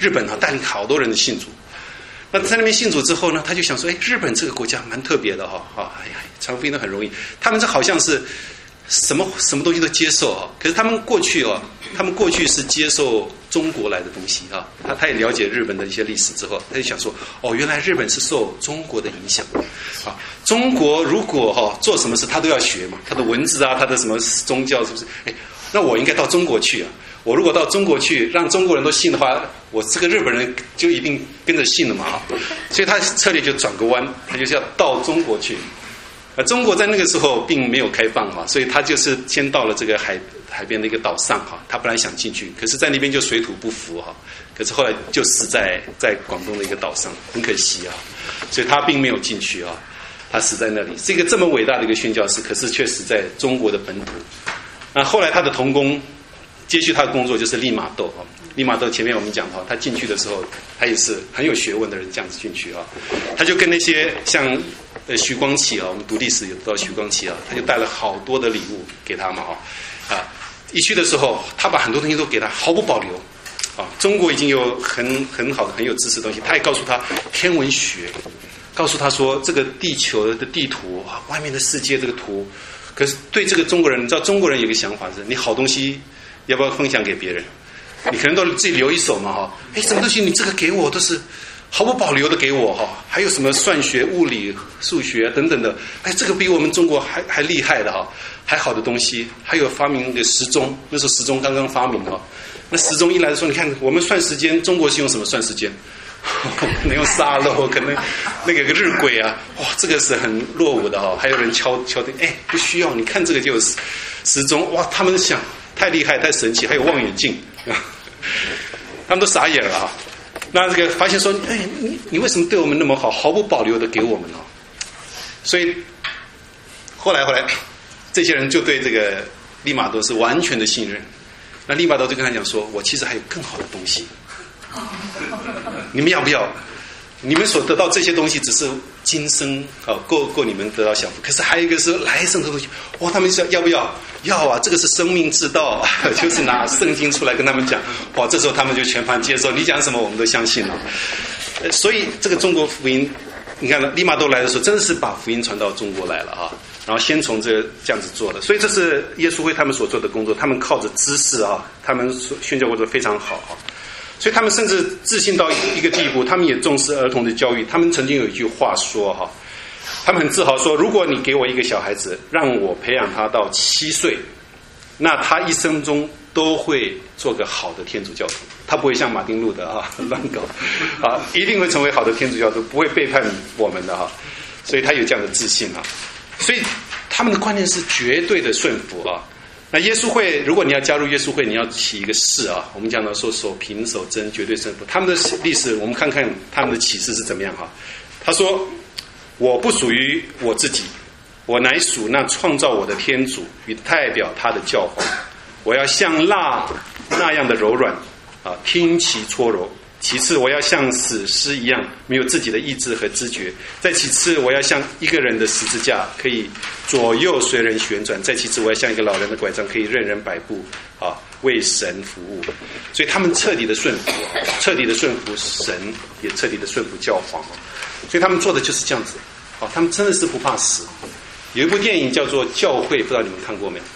日本带领好多人信主。那在那边信主之后呢，他就想说，日本这个国家蛮特别的传福音都很容易。他们这好像是什么东西都接受可是他们过去是接受中国来的东西他也了解日本的一些历史之后，他就想说，原来日本是受中国的影响中国如果做什么事他都要学嘛，他的文字他的什么宗教是不是？那我应该到中国去我如果到中国去，让中国人都信的话，我这个日本人就一定跟着信了嘛所以他策略就转个弯，他就是要到中国去。中国在那个时候并没有开放所以他就是先到了这个海边的一个岛上他本来想进去，可是在那边就水土不服可是后来就死在广东的一个岛上，很可惜所以他并没有进去他死在那里，是一个这么伟大的一个宣教士，可是却死在中国的本土。那后来他的同工接续他的工作就是利玛窦利玛窦前面我们讲他进去的时候，他也是很有学问的人，这样子进去他就跟那些像徐光启我们读历史有知道徐光启他就带了好多的礼物给他嘛一去的时候，他把很多东西都给他，毫不保留中国已经有很好的很有知识的东西，他也告诉他天文学，告诉他说这个地球的地图外面的世界这个图。可是对这个中国人，你知道中国人有个想法是，你好东西要不要分享给别人？你可能都自己留一手嘛什么东西你这个给我都是毫不保留的给我还有什么算学、物理、数学等等的，这个比我们中国还厉害的还好的东西，还有发明的时钟，那时候时钟刚刚发明那时钟一来的时候，你看我们算时间，中国是用什么算时间？可能用沙漏，可能那个日晷这个是很落伍的还有人敲钟，不需要，你看这个就是时钟，他们想太厉害太神奇，还有望远镜他们都傻眼了那这个发现说，你为什么对我们那么好，毫不保留的给我们所以后来这些人就对这个利玛窦是完全的信任。那利玛窦就跟他讲说，我其实还有更好的东西，你们要不要？你们所得到这些东西只是今生够你们得到享福，可是还有一个是来生的东西他们说要不要？要这个是生命之道就是拿圣经出来跟他们讲这时候他们就全盘接受，你讲什么我们都相信了所以这个中国福音，你看利玛窦来的时候真的是把福音传到中国来了然后先从这样子做的，所以这是耶稣会他们所做的工作，他们靠着知识他们宣教工作非常好所以他们甚至自信到一个地步，他们也重视儿童的教育。他们曾经有一句话说他们很自豪说，如果你给我一个小孩子，让我培养他到7岁，那他一生中都会做个好的天主教徒，他不会像马丁路德乱搞一定会成为好的天主教徒，不会背叛我们的所以他有这样的自信所以他们的观念是绝对的顺服那耶稣会，如果你要加入耶稣会，你要起一个誓我们讲到说守平守真绝对顺服。他们的历史我们看看他们的启示是怎么样他说，我不属于我自己，我乃属那创造我的天主与代表他的教皇，我要像蜡那样的柔软听其搓揉。其次我要像死尸一样没有自己的意志和知觉。再其次我要像一个人的十字架，可以左右随人旋转。再其次我要像一个老人的拐杖，可以任人摆布为神服务。所以他们彻底的顺服彻底的顺服神，也彻底的顺服教皇所以他们做的就是这样子他们真的是不怕死。有一部电影叫做《教会》，不知道你们看过没有？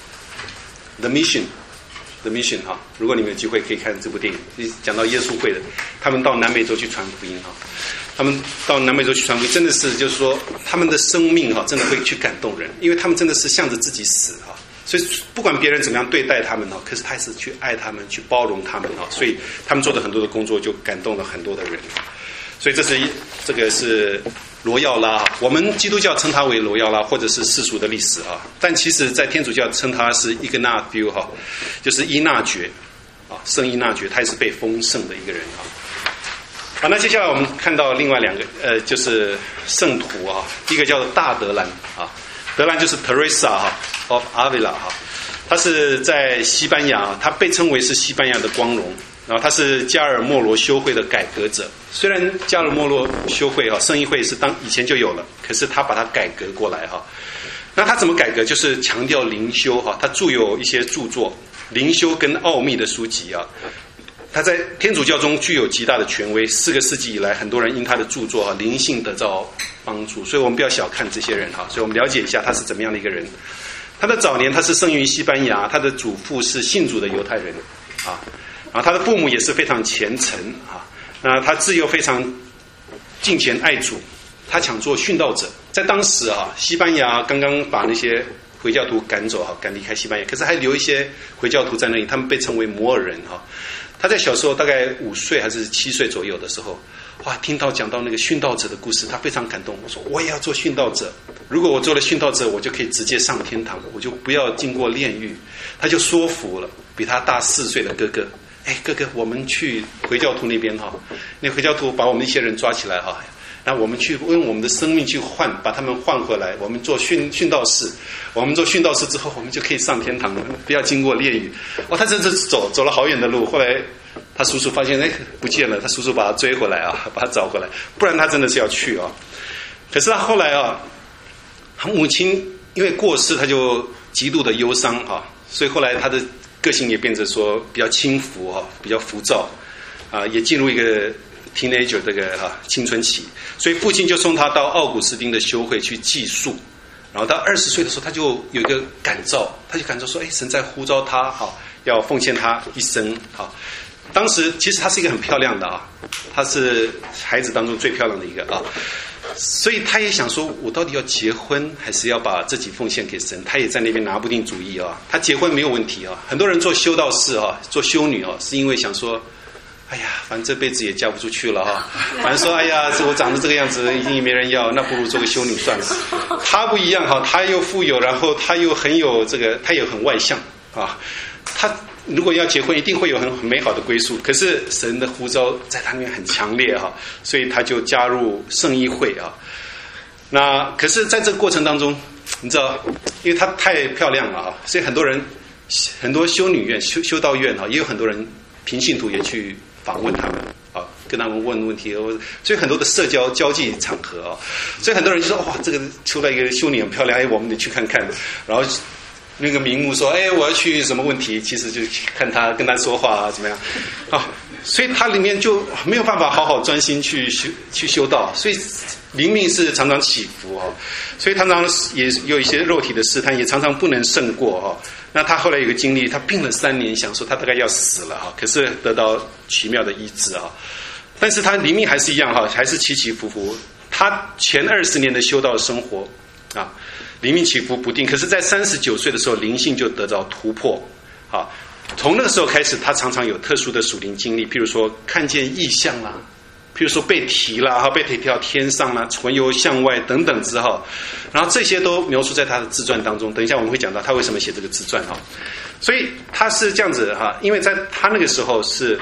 The Mission 如果你们有机会可以看这部电影，讲到耶稣会的，他们到南美洲去传福音他们到南美洲去传福音，真的是就是说他们的生命真的会去感动人，因为他们真的是向着自己死所以不管别人怎么样对待他们可是他还是去爱他们，去包容他们所以他们做的很多的工作就感动了很多的人所以这个是罗耀拉，我们基督教称他为罗耀拉，或者是世俗的历史但其实在天主教称他是伊格纳丢就是依纳爵圣依纳爵，他也是被封圣的一个人那接下来我们看到另外两个就是圣徒一个叫做大德兰德兰就是 Teresa of Avila 他是在西班牙，他被称为是西班牙的光荣，然后他是加尔默罗修会的改革者。虽然加尔默罗修会圣义会是以前就有了，可是他把它改革过来那他怎么改革？就是强调灵修他著有一些著作，灵修跟奥秘的书籍他在天主教中具有极大的权威，4个世纪以来，很多人因他的著作灵性得到帮助，所以我们不要小看这些人所以我们了解一下他是怎么样的一个人。他的早年他是生于西班牙，他的祖父是信主的犹太人然后他的父母也是非常虔诚那他自幼非常敬虔爱主，他想做殉道者。在当时西班牙刚刚把那些回教徒赶走赶离开西班牙，可是还留一些回教徒在那里，他们被称为摩尔人他在小时候大概5岁还是7岁左右的时候，听到讲到那个殉道者的故事，他非常感动。我说我也要做殉道者，如果我做了殉道者，我就可以直接上天堂，我就不要经过炼狱。他就说服了比他大4岁的哥哥，哥哥，我们去回教徒那边那回教徒把我们一些人抓起来那我们去用我们的生命去换，把他们换回来，我们做殉道士。我们做殉道士之后，我们就可以上天堂了，不要经过炼狱。他真是走了好远的路。后来他叔叔发现不见了，他叔叔把他追回来把他找回来，不然他真的是要去可是他后来他母亲因为过世，他就极度的忧伤所以后来他的个性也变成说比较轻浮比较浮躁也进入一个teenager 这个青春期，所以父亲就送他到奥古斯丁的修会去寄宿。然后到20岁的时候，他就有一个感召，他就感召说神在呼召他要奉献他一生当时其实他是一个很漂亮的他是孩子当中最漂亮的一个所以他也想说我到底要结婚还是要把自己奉献给神，他也在那边拿不定主意他结婚没有问题很多人做修道士做修女是因为想说反正这辈子也嫁不出去了反正说我长得这个样子已经没人要，那不如做个修女算了。他不一样他又富有，然后他又很有他也很外向他如果要结婚一定会有很美好的归宿，可是神的呼召在他那边很强烈所以他就加入圣衣会那可是在这个过程当中，你知道因为她太漂亮了所以很多修女院修道院也有很多人平信徒也去访问他们跟他们问问题，所以很多的社交交际场合所以很多人就说这个出来一个修女很漂亮我们得去看看，然后那个名目说我要去什么问题，其实就看他跟他说话怎么样所以他里面就没有办法好好专心去修道，所以灵命是常常起伏所以常常也有一些肉体的试探，也常常不能胜过那他后来有个经历，他病了3年，想说他大概要死了可是得到奇妙的医治但是他灵命还是一样还是起起伏伏。他前20年的修道生活灵命起伏不定，可是在39岁的时候灵性就得到突破从那个时候开始，他常常有特殊的属灵经历，譬如说看见异象啦，譬如说被提啦被提到天上啦，魂游向外等等之后，然后这些都描述在他的自传当中。等一下我们会讲到他为什么写这个自传所以他是这样子因为在他那个时候是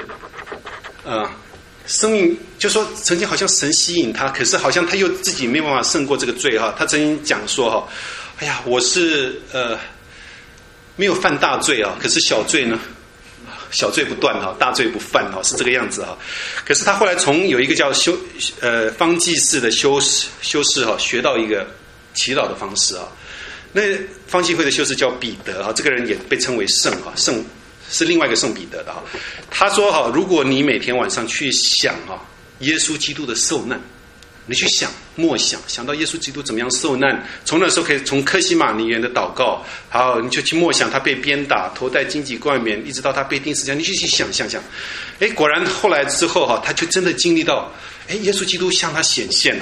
生命就说曾经好像神吸引他，可是好像他又自己没有办法胜过这个罪他曾经讲说我是没有犯大罪可是小罪呢，小罪不断大罪不犯是这个样子可是他后来从有一个叫方济士的修士学到一个祈祷的方式那方济会的修士叫彼得这个人也被称为圣是另外一个圣彼得的他说如果你每天晚上去想耶稣基督的受难，你去默想到耶稣基督怎么样受难，从那时候可以从科西玛尼园的祷告，好，你就去默想他被鞭打，头戴荆棘冠冕，一直到他被钉十字架，你就去想。果然后来之后他就真的经历到耶稣基督向他显现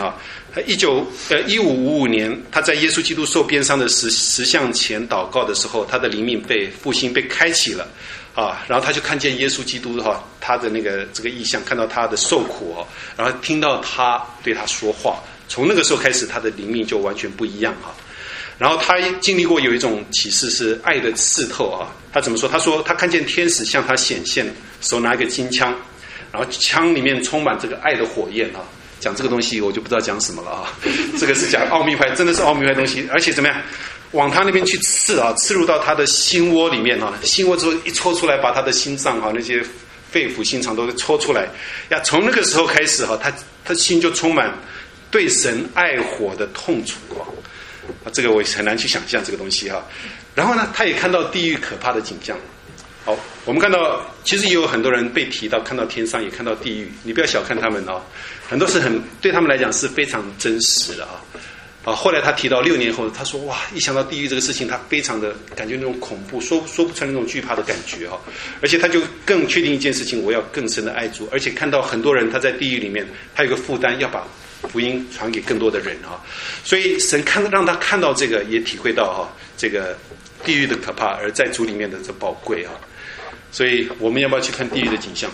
1555年他在耶稣基督受鞭伤的石像前祷告的时候，他的灵命被复兴被开启了然后他就看见耶稣基督他的这个意象，看到他的受苦然后听到他对他说话，从那个时候开始他的灵命就完全不一样然后他经历过有一种启示是爱的刺透他怎么说？他说他看见天使向他显现，手拿一个金枪，然后枪里面充满这个爱的火焰讲这个东西我就不知道讲什么了这个是讲奥秘派，真的是奥秘派东西，而且怎么样往他那边去刺入到他的心窝里面心窝之后一抽出来，把他的心脏那些肺腑心肠都抽出来从那个时候开始他心就充满对神爱火的痛楚这个我很难去想象这个东西然后呢他也看到地狱可怕的景象好，我们看到其实也有很多人被提到看到天上，也看到地狱，你不要小看他们很多是对他们来讲是非常真实的后来他提到6年后，他说哇，一想到地狱这个事情，他非常的感觉那种恐怖，说不出来那种惧怕的感觉而且他就更确定一件事情，我要更深的爱主，而且看到很多人他在地狱里面，他有个负担，要把福音传给更多的人所以神让他看到这个，也体会到这个地狱的可怕，而在主里面的这宝贵所以我们要不要去看地狱的景象？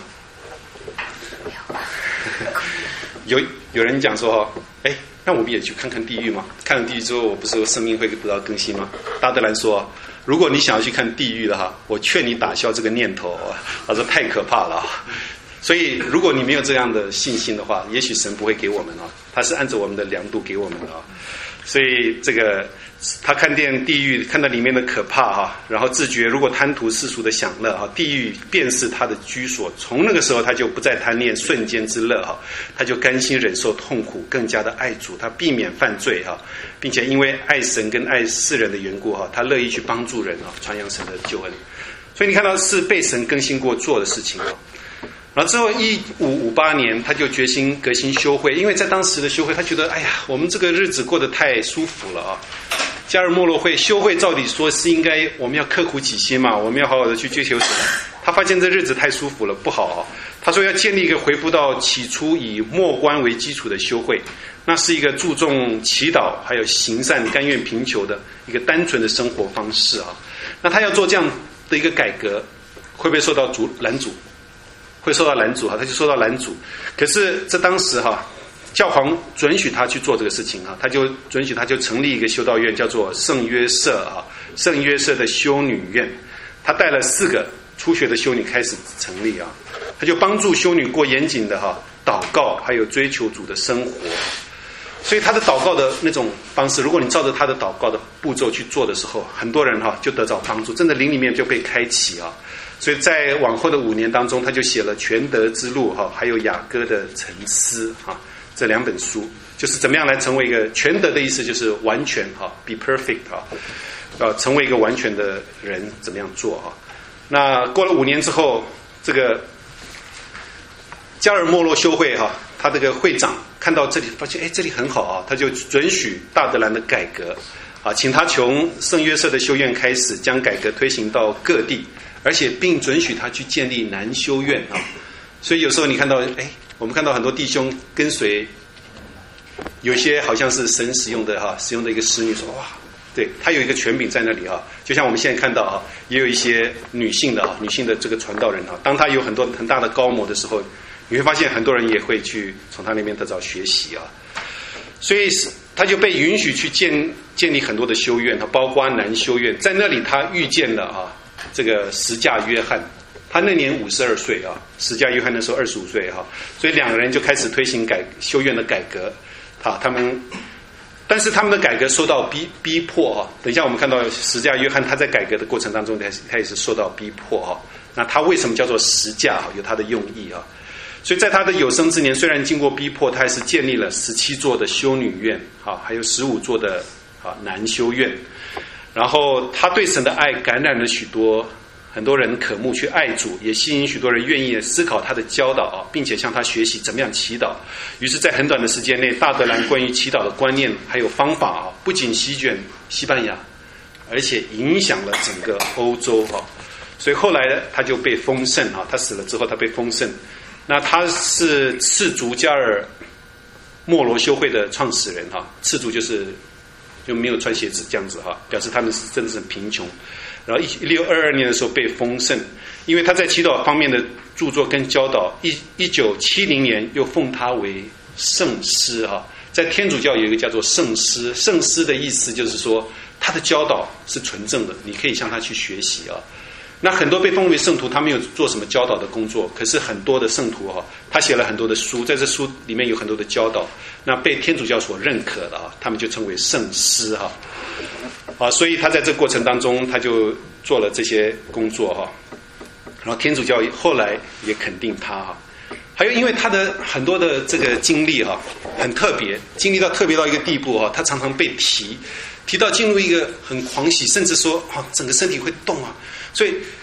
有人讲说那我们也去看看地狱嘛？看了地狱之后，我不是生命会得到更新吗？大德兰说，如果你想要去看地狱的我劝你打消这个念头他说太可怕了所以如果你没有这样的信心的话，也许神不会给我们他是按照我们的量度给我们的所以这个他看见地狱，看到里面的可怕然后自觉如果贪图世俗的享乐地狱便是他的居所。从那个时候他就不再贪恋瞬间之乐他就甘心忍受痛苦，更加的爱主，他避免犯罪并且因为爱神跟爱世人的缘故他乐意去帮助人传扬神的救恩。所以你看到是被神更新过做的事情然后之后1558年他就决心革新修会，因为在当时的修会他觉得我们这个日子过得太舒服了加尔默罗会修会照理说是应该我们要刻苦己心嘛，我们要好好的去追求神。他发现这日子太舒服了，不好他说要建立一个回复到起初以默观为基础的修会，那是一个注重祈祷还有行善甘愿贫求的一个单纯的生活方式那他要做这样的一个改革，会不会受到拦阻？会受到拦阻他就受到拦阻。可是在当时教皇准许他去做这个事情他就准许他就成立一个修道院，叫做圣约瑟圣约瑟的修女院。他带了4个初学的修女开始成立他就帮助修女过严谨的祷告，还有追求主的生活。所以他的祷告的那种方式，如果你照着他的祷告的步骤去做的时候，很多人就得到帮助，真的灵里面就被开启所以在往后的5年当中，他就写了《全德之路》还有雅歌的沉思这2本书，就是怎么样来成为一个全德的意思，就是完全be perfect成为一个完全的人怎么样做那过了5年之后，这个加尔默罗修会他这个会长看到这里发现这里很好他就准许大德兰的改革请他从圣约瑟的修院开始，将改革推行到各地，而且并准许他去建立男修院所以有时候你看到我们看到很多弟兄跟随，有些好像是神使用的一个使女说哇，对，他有一个权柄在那里就像我们现在看到也有一些女性的这个传道人当他有很大的高模的时候，你会发现很多人也会去从他那边得到学习所以他就被允许去建立很多的修院包括男修院。在那里他遇见了这个十架约翰，他那年52岁十架约翰那时候25岁所以2个人就开始推行修院的改革但是他们的改革受到逼迫等一下我们看到十架约翰他在改革的过程当中他也是受到逼迫那他为什么叫做十架有他的用意所以在他的有生之年，虽然经过逼迫，他还是建立了17座的修女院还有15座的男修院。然后他对神的爱感染了很多人渴慕去爱主，也吸引许多人愿意思考他的教导并且向他学习怎么样祈祷。于是在很短的时间内，大德兰关于祈祷的观念还有方法不仅席卷西班牙，而且影响了整个欧洲所以后来他就被封圣他死了之后他被封圣。那他是赤足加尔默罗修会的创始人赤足就没有穿鞋子这样子表示他们是真的是很贫穷。然后1622年的时候被封圣，因为他在祈祷方面的著作跟教导，1970年又奉他为圣师在天主教有一个叫做圣师，圣师的意思就是说他的教导是纯正的，你可以向他去学习那很多被封为圣徒，他没有做什么教导的工作，可是很多的圣徒他写了很多的书，在这书里面有很多的教导，那被天主教所认可的他们就称为圣师所以他在这个过程当中他就做了这些工作然后天主教后来也肯定他还有因为他的很多的这个经历很特别，经历到特别到一个地步他常常被提到进入一个很狂喜，甚至说整个身体会动所以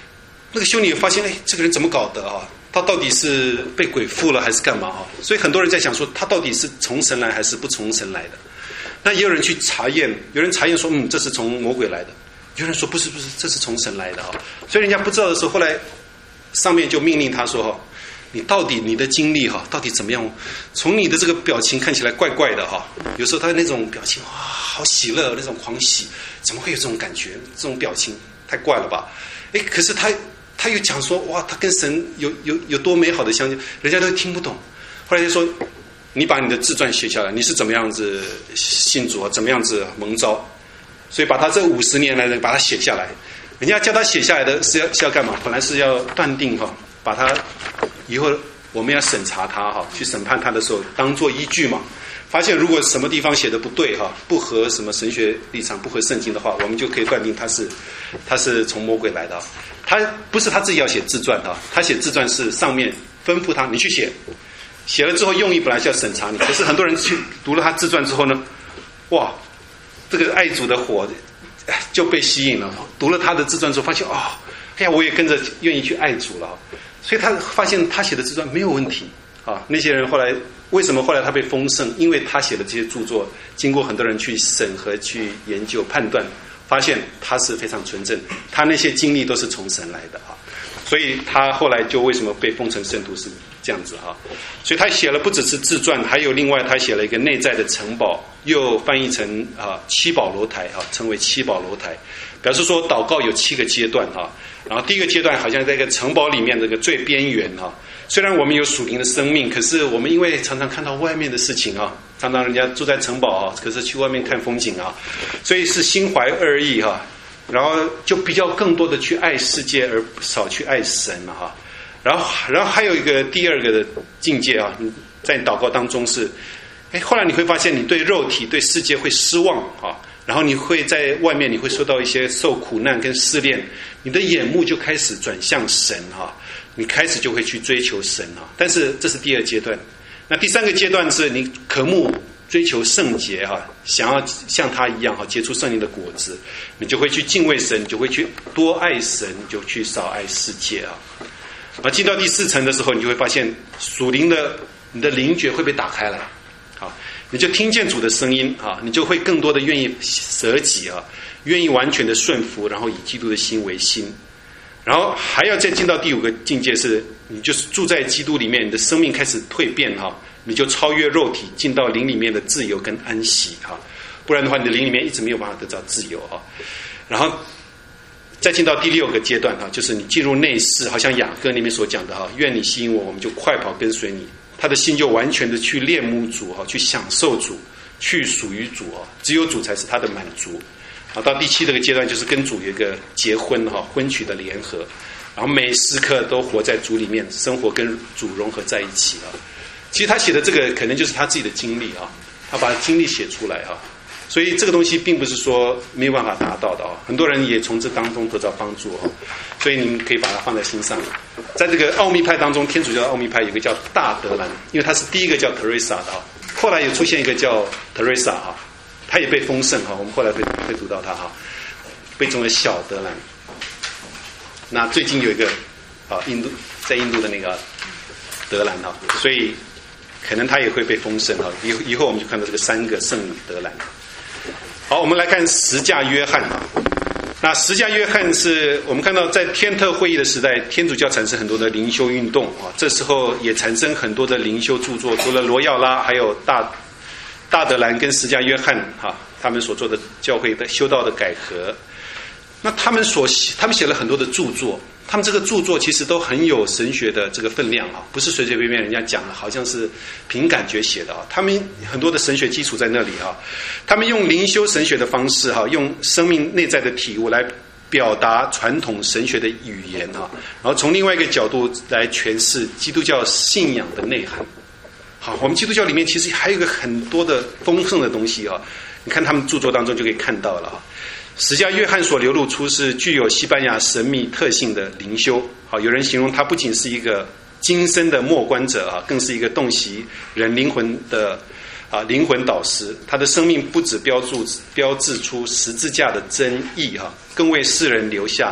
那个修女发现，这个人怎么搞的啊？他到底是被鬼附了还是干嘛啊？所以很多人在想说，他到底是从神来还是不从神来的？那也有人去查验，有人查验说，这是从魔鬼来的；有人说不是，这是从神来的啊。所以人家不知道的时候，后来上面就命令他说，你到底你的经历到底怎么样？从你的这个表情看起来怪怪的哈，有时候他那种表情好喜乐，那种狂喜，怎么会有这种感觉？这种表情太怪了吧？可是他又讲说，哇，他跟神有多美好的相交，人家都听不懂。后来就说，你把你的自传写下来，你是怎么样子信主啊，怎么样子蒙召？所以把他这50年来的把它写下来。人家叫他写下来的是要干嘛？本来是要断定把他以后我们要审查他去审判他的时候当做依据嘛。发现如果什么地方写的不对不合什么神学立场，不合圣经的话，我们就可以断定他是从魔鬼来的。他不是他自己要写自传他写自传是上面吩咐他你去写，写了之后用意本来是要审查你，可是很多人去读了他自传之后呢，哇，这个爱主的火就被吸引了。读了他的自传之后发现我也跟着愿意去爱主了。所以他发现他写的自传没有问题那些人后来为什么后来他被封圣？因为他写的这些著作经过很多人去审核、去研究、判断，发现他是非常纯正，他那些经历都是从神来的所以他后来就为什么被封成圣徒是这样子所以他写了不只是自传，还有另外他写了一个内在的城堡，又翻译成七宝楼台称为七宝楼台，表示说祷告有7个阶段然后第一个阶段好像在一个城堡里面这个最边缘虽然我们有属灵的生命，可是我们因为常常看到外面的事情常常人家住在城堡可是去外面看风景所以是心怀恶意然后就比较更多的去爱世界而少去爱神然后还有一个第二个的境界在祷告当中是后来你会发现你对肉体对世界会失望然后你会在外面你会受到一些受苦难跟试炼，你的眼目就开始转向神你开始就会去追求神但是这是第2阶段。那第3个阶段是你渴慕追求圣洁想要像他一样结出圣灵的果子，你就会去敬畏神，你就会去多爱神，你就去少爱世界而进到第4层的时候，你就会发现属灵的你的灵觉会被打开来你就听见主的声音你就会更多的愿意舍己愿意完全的顺服，然后以基督的心为心。然后还要再进到第5个境界，是你就是住在基督里面，你的生命开始蜕变你就超越肉体，进到灵里面的自由跟安息不然的话你的灵里面一直没有办法得到自由然后再进到第6个阶段就是你进入内室，好像雅歌里面所讲的愿你吸引我，我们就快跑跟随你。他的心就完全的去恋慕主去享受主，去属于主只有主才是他的满足到第7个阶段就是跟主有一个结婚婚娶的联合，然后每时刻都活在主里面，生活跟主融合在一起其实他写的这个可能就是他自己的经历他把经历写出来所以这个东西并不是说没有办法达到的很多人也从这当中得到帮助所以你们可以把它放在心上。在这个奥秘派当中，天主教的奥秘派有一个叫大德兰，因为他是第一个叫 Teresa 的后来也出现一个叫 Teresa 他也被封圣我们后来会读到他被称为小德兰。那最近有一个在印度的那个德兰所以可能他也会被封圣以后我们就看到这个3个圣女德兰。好，我们来看十架约翰那十架约翰是我们看到在天特会议的时代，天主教产生很多的灵修运动这时候也产生很多的灵修著作，除了罗耀拉还有大德兰跟十架约翰他们所做的教会的修道的改革。那他们写了很多的著作，他们这个著作其实都很有神学的这个分量不是随随便便人家讲的好像是凭感觉写的他们很多的神学基础在那里他们用灵修神学的方式用生命内在的体悟来表达传统神学的语言然后从另外一个角度来诠释基督教信仰的内涵。我们基督教里面其实还有一个很多的丰盛的东西你看他们著作当中就可以看到了十架约翰所流露出是具有西班牙神秘特性的灵修有人形容他不仅是一个今生的默观者更是一个洞悉人灵魂的灵魂导师。他的生命不只标志出十字架的真意更为世人留下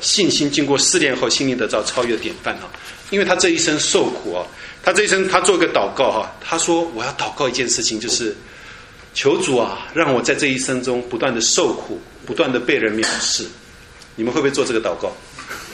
信心经过试炼后，心灵得到超越的典范因为他这一生受苦他这一生他做个祷告他说我要祷告一件事情，就是求主让我在这一生中不断的受苦，不断的被人藐视。你们会不会做这个祷告？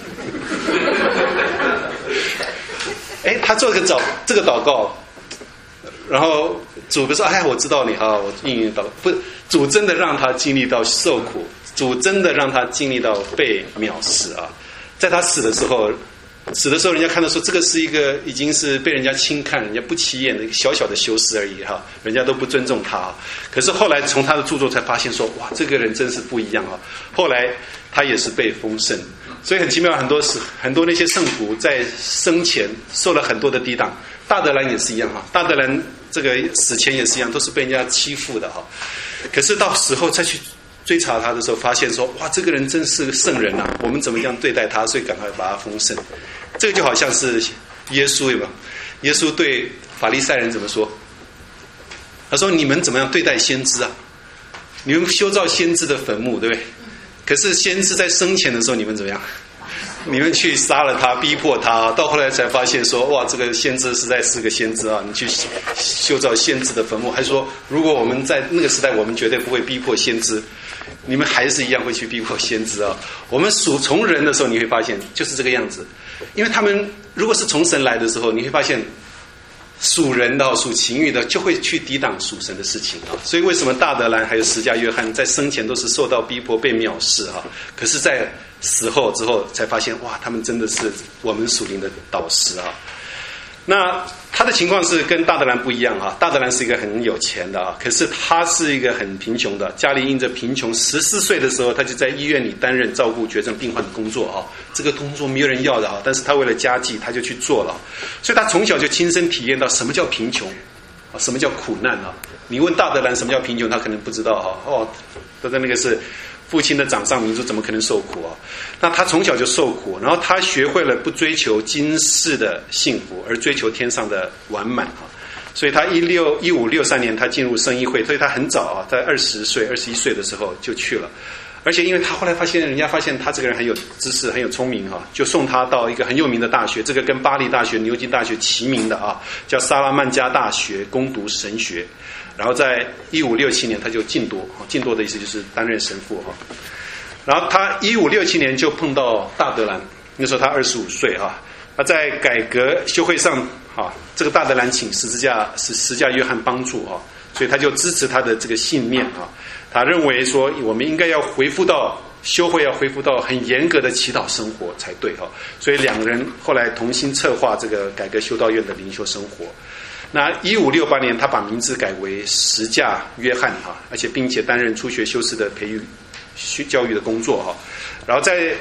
他做这个祷告，然后主不是说我知道你我应允祷告，不是，主真的让他经历到受苦，主真的让他经历到被藐视在他死的时候，人家看到说这个是一个已经是被人家轻看、人家不起眼的一个小小的修士而已人家都不尊重他可是后来从他的著作才发现说，哇，这个人真是不一样后来他也是被封圣，所以很奇妙，很多那些圣徒在生前受了很多的抵挡，大德兰也是一样大德兰这个死前也是一样，都是被人家欺负的可是到时候再去追查他的时候，发现说，哇，这个人真是个圣人我们怎么样对待他，所以赶快把他封圣。这个就好像是耶稣耶稣对法利赛人怎么说？他说你们怎么样对待先知你们修造先知的坟墓，对不对？可是先知在生前的时候你们怎么样？你们去杀了他，逼迫他，到后来才发现说，哇，这个先知实在是个先知你去修造先知的坟墓，还说如果我们在那个时代，我们绝对不会逼迫先知，你们还是一样会去逼迫先知我们属从人的时候，你会发现就是这个样子，因为他们如果是从神来的时候，你会发现属人的属情欲的就会去抵挡属神的事情所以为什么大德兰还有十架约翰在生前都是受到逼迫被藐视可是在死后之后才发现，哇，他们真的是我们属灵的导师那他的情况是跟大德兰不一样大德兰是一个很有钱的可是他是一个很贫穷的，家里因着贫穷，14岁的时候他就在医院里担任照顾绝症病患的工作这个工作没有人要的但是他为了家计他就去做了，所以他从小就亲身体验到什么叫贫穷什么叫苦难你问大德兰什么叫贫穷，他可能不知道他在那个是父亲的掌上明珠，怎么可能受苦那他从小就受苦，然后他学会了不追求今世的幸福，而追求天上的完满所以他1563年他进入圣医会，所以他很早在20岁21岁的时候就去了，而且因为他后来人家发现他这个人很有知识很有聪明就送他到一个很有名的大学，这个跟巴黎大学牛津大学齐名的叫萨拉曼加大学，攻读神学，然后在1567年他就进铎的意思就是担任神父然后他1567年就碰到大德兰，那时候他25岁他在改革修会上这个大德兰请十字架约翰帮助所以他就支持他的这个信念他认为说我们应该要修会要恢复到很严格的祈祷生活才对所以两个人后来同心策划这个改革修道院的灵修生活。那1568年他把名字改为十架约翰而且并且担任初学修士的培育教育的工作然后在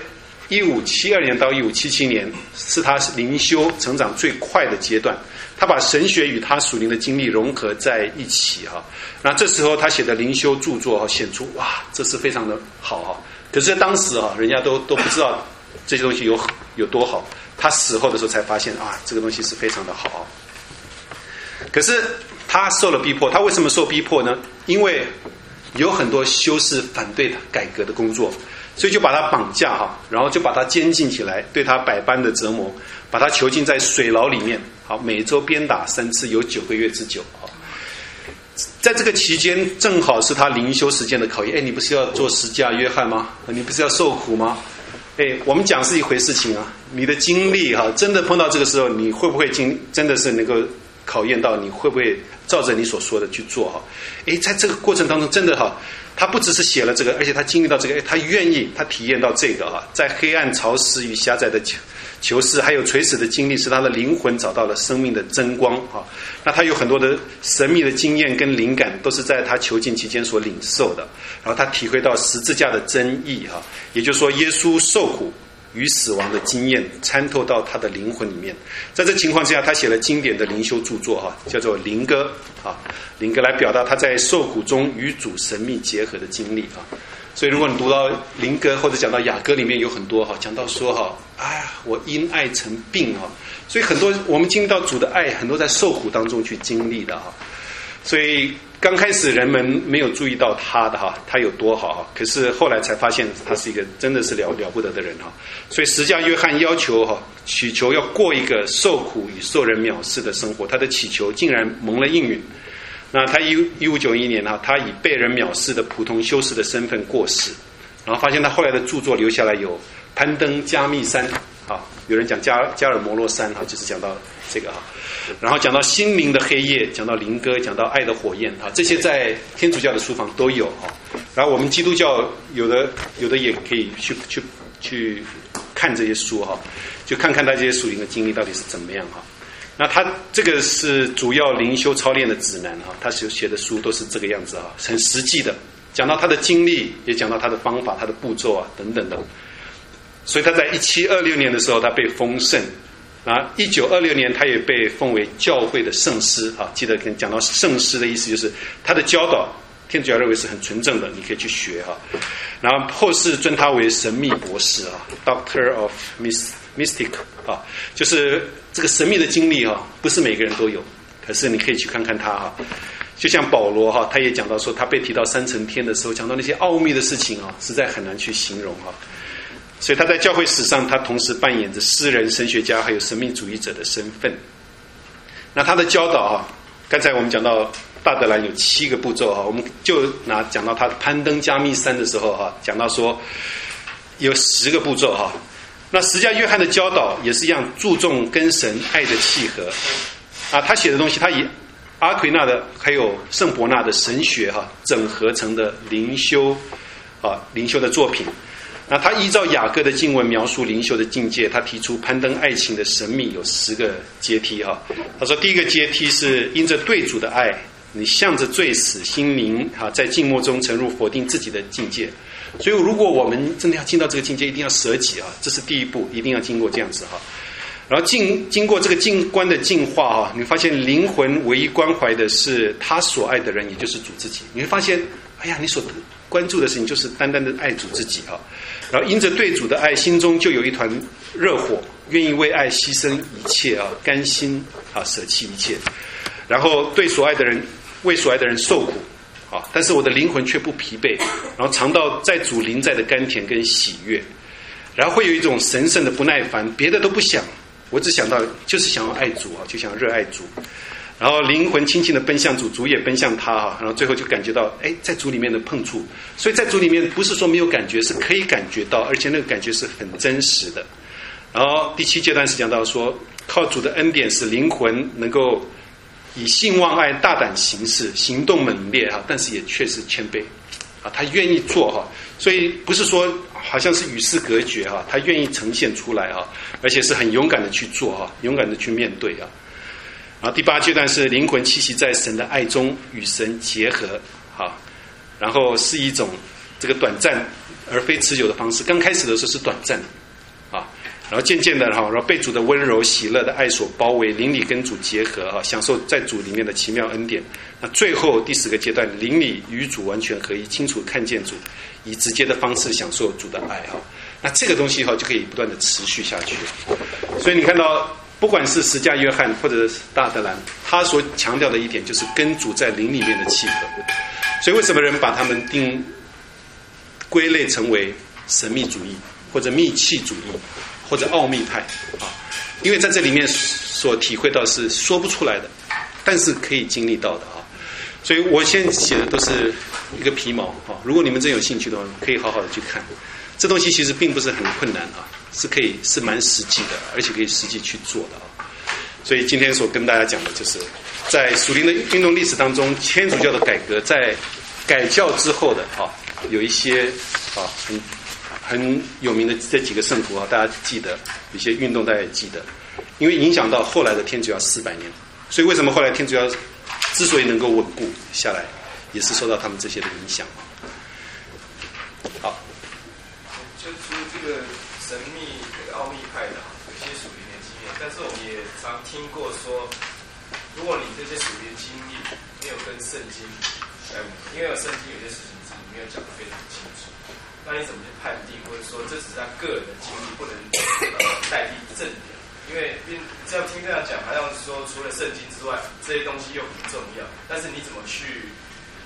1572年到1577年是他灵修成长最快的阶段，他把神学与他属灵的经历融合在一起那这时候他写的灵修著作显出，哇，这是非常的好可是在当时人家都不知道这些东西有多好，他死后的时候才发现这个东西是非常的好可是他受了逼迫，他为什么受逼迫呢？因为有很多修士反对改革的工作，所以就把他绑架然后就把他监禁起来，对他百般的折磨，把他囚禁在水牢里面每周鞭打3次，有9个月之久在这个期间正好是他灵修时间的考验。你不是要做十架约翰吗？你不是要受苦吗？我们讲是一回事情你的经历真的碰到这个时候，你会不会真的是能够考验到你会不会照着你所说的去做在这个过程当中真的他不只是写了这个，而且他经历到这个他愿意他体验到这个在黑暗潮湿与狭窄的囚室还有垂死的经历，使他的灵魂找到了生命的真光那他有很多的神秘的经验跟灵感，都是在他囚禁期间所领受的，然后他体会到十字架的真意也就是说耶稣受苦与死亡的经验参透到他的灵魂里面。在这情况之下，他写了经典的灵修著作叫做灵歌灵歌来表达他在受苦中与主神秘结合的经历所以如果你读到灵歌或者讲到雅歌里面有很多讲到说我因爱成病所以很多我们经历到主的爱，很多在受苦当中去经历的所以刚开始人们没有注意到他的哈，他有多好哈，可是后来才发现他是一个真的是了不得的人哈。所以十架约翰要求哈，祈求要过一个受苦与受人藐视的生活，他的祈求竟然蒙了应允。那他1591年哈，他以被人藐视的普通修士的身份过世，然后发现他后来的著作留下来有攀登加密山啊，有人讲加尔摩罗山哈，就是讲到这个哈。然后讲到心灵的黑夜，讲到灵歌，讲到爱的火焰啊，这些在天主教的书房都有啊。然后我们基督教有的也可以去看这些书哈，就看看他这些属灵的经历到底是怎么样哈。那他这个是主要灵修操练的指南哈，他写的书都是这个样子哈，很实际的，讲到他的经历，也讲到他的方法、他的步骤啊等等的。所以他在1726年的时候，他被封圣。啊，1926年他也被封为教会的圣师啊。记得讲到圣师的意思，就是他的教导，天主教认为是很纯正的，你可以去学哈。然后后世尊他为神秘博士啊 ，Doctor of Mystic 啊，就是这个神秘的经历哈，不是每个人都有，可是你可以去看看他哈。就像保罗哈，他也讲到说，他被提到三层天的时候，讲到那些奥秘的事情啊，实在很难去形容哈。所以他在教会史上，他同时扮演着诗人、神学家还有神秘主义者的身份。那他的教导啊，刚才我们讲到大德兰有7个步骤哈，我们就讲到他攀登加密山的时候哈，讲到说有10个步骤哈。那十架约翰的教导也是一样，注重跟神爱的契合啊。他写的东西，他以阿奎那的还有圣伯纳的神学哈整合成的灵修的作品。那他依照雅各的经文描述灵修的境界，他提出攀登爱情的神秘有10个阶梯哈。他说第一个阶梯是因着对主的爱，你向着罪死心灵在静默中沉入否定自己的境界。所以如果我们真的要进到这个境界，一定要舍己啊，这是第一步，一定要经过这样子哈。然后经过这个静观的净化哈，你发现灵魂唯一关怀的是他所爱的人，也就是主自己。你会发现，哎呀，你所关注的事情就是单单的爱主自己哈。然后因着对主的爱，心中就有一团热火，愿意为爱牺牲一切啊，甘心啊舍弃一切。然后为所爱的人受苦啊，但是我的灵魂却不疲惫，然后尝到在主临在的甘甜跟喜悦。然后会有一种神圣的不耐烦，别的都不想，我只想到就是想要爱主啊，就想要热爱主。然后灵魂轻轻的奔向主，主也奔向他哈，然后最后就感觉到，在主里面的碰触。所以在主里面不是说没有感觉，是可以感觉到，而且那个感觉是很真实的。然后第7阶段是讲到说，靠主的恩典使灵魂能够以信望爱大胆行事，行动猛烈哈，但是也确实谦卑啊，他愿意做哈，所以不是说好像是与世隔绝哈，他愿意呈现出来哈，而且是很勇敢的去做哈，勇敢的去面对啊。然后第8阶段是灵魂栖息在神的爱中，与神结合哈，然后是一种这个短暂而非持久的方式。刚开始的时候是短暂啊，然后渐渐的然后被主的温柔喜乐的爱所包围，灵里跟主结合啊，享受在主里面的奇妙恩典。那最后第10个阶段，灵里与主完全合一，清楚看见主，以直接的方式享受主的爱哈。那这个东西哈就可以不断的持续下去。所以你看到，不管是十架约翰或者是大德兰，他所强调的一点就是跟主在灵里面的契合。所以为什么人把他们归类成为神秘主义或者密契主义或者奥秘派啊？因为在这里面所体会到是说不出来的，但是可以经历到的啊。所以我现在写的都是一个皮毛啊。如果你们真有兴趣的话，可以好好的去看。这东西其实并不是很困难啊，是蛮实际的，而且可以实际去做的啊。所以今天所跟大家讲的就是在属灵的运动历史当中，天主教的改革在改教之后的啊，有一些啊很有名的这几个圣徒啊，大家记得，有些运动大家也记得，因为影响到后来的天主教400年。所以为什么后来天主教之所以能够稳固下来，也是受到他们这些的影响。好， 就除了这个神秘这个奥秘派的有些属灵的经验，但是我们也常听过说，如果你这些属灵经历没有跟圣经，因为有圣经有些事情是没有讲得非常清楚，那你怎么去判定，或者说这只是他个人的经历，不能代替正典？因为这样听这样讲，好像说除了圣经之外，这些东西又很重要，但是你怎么去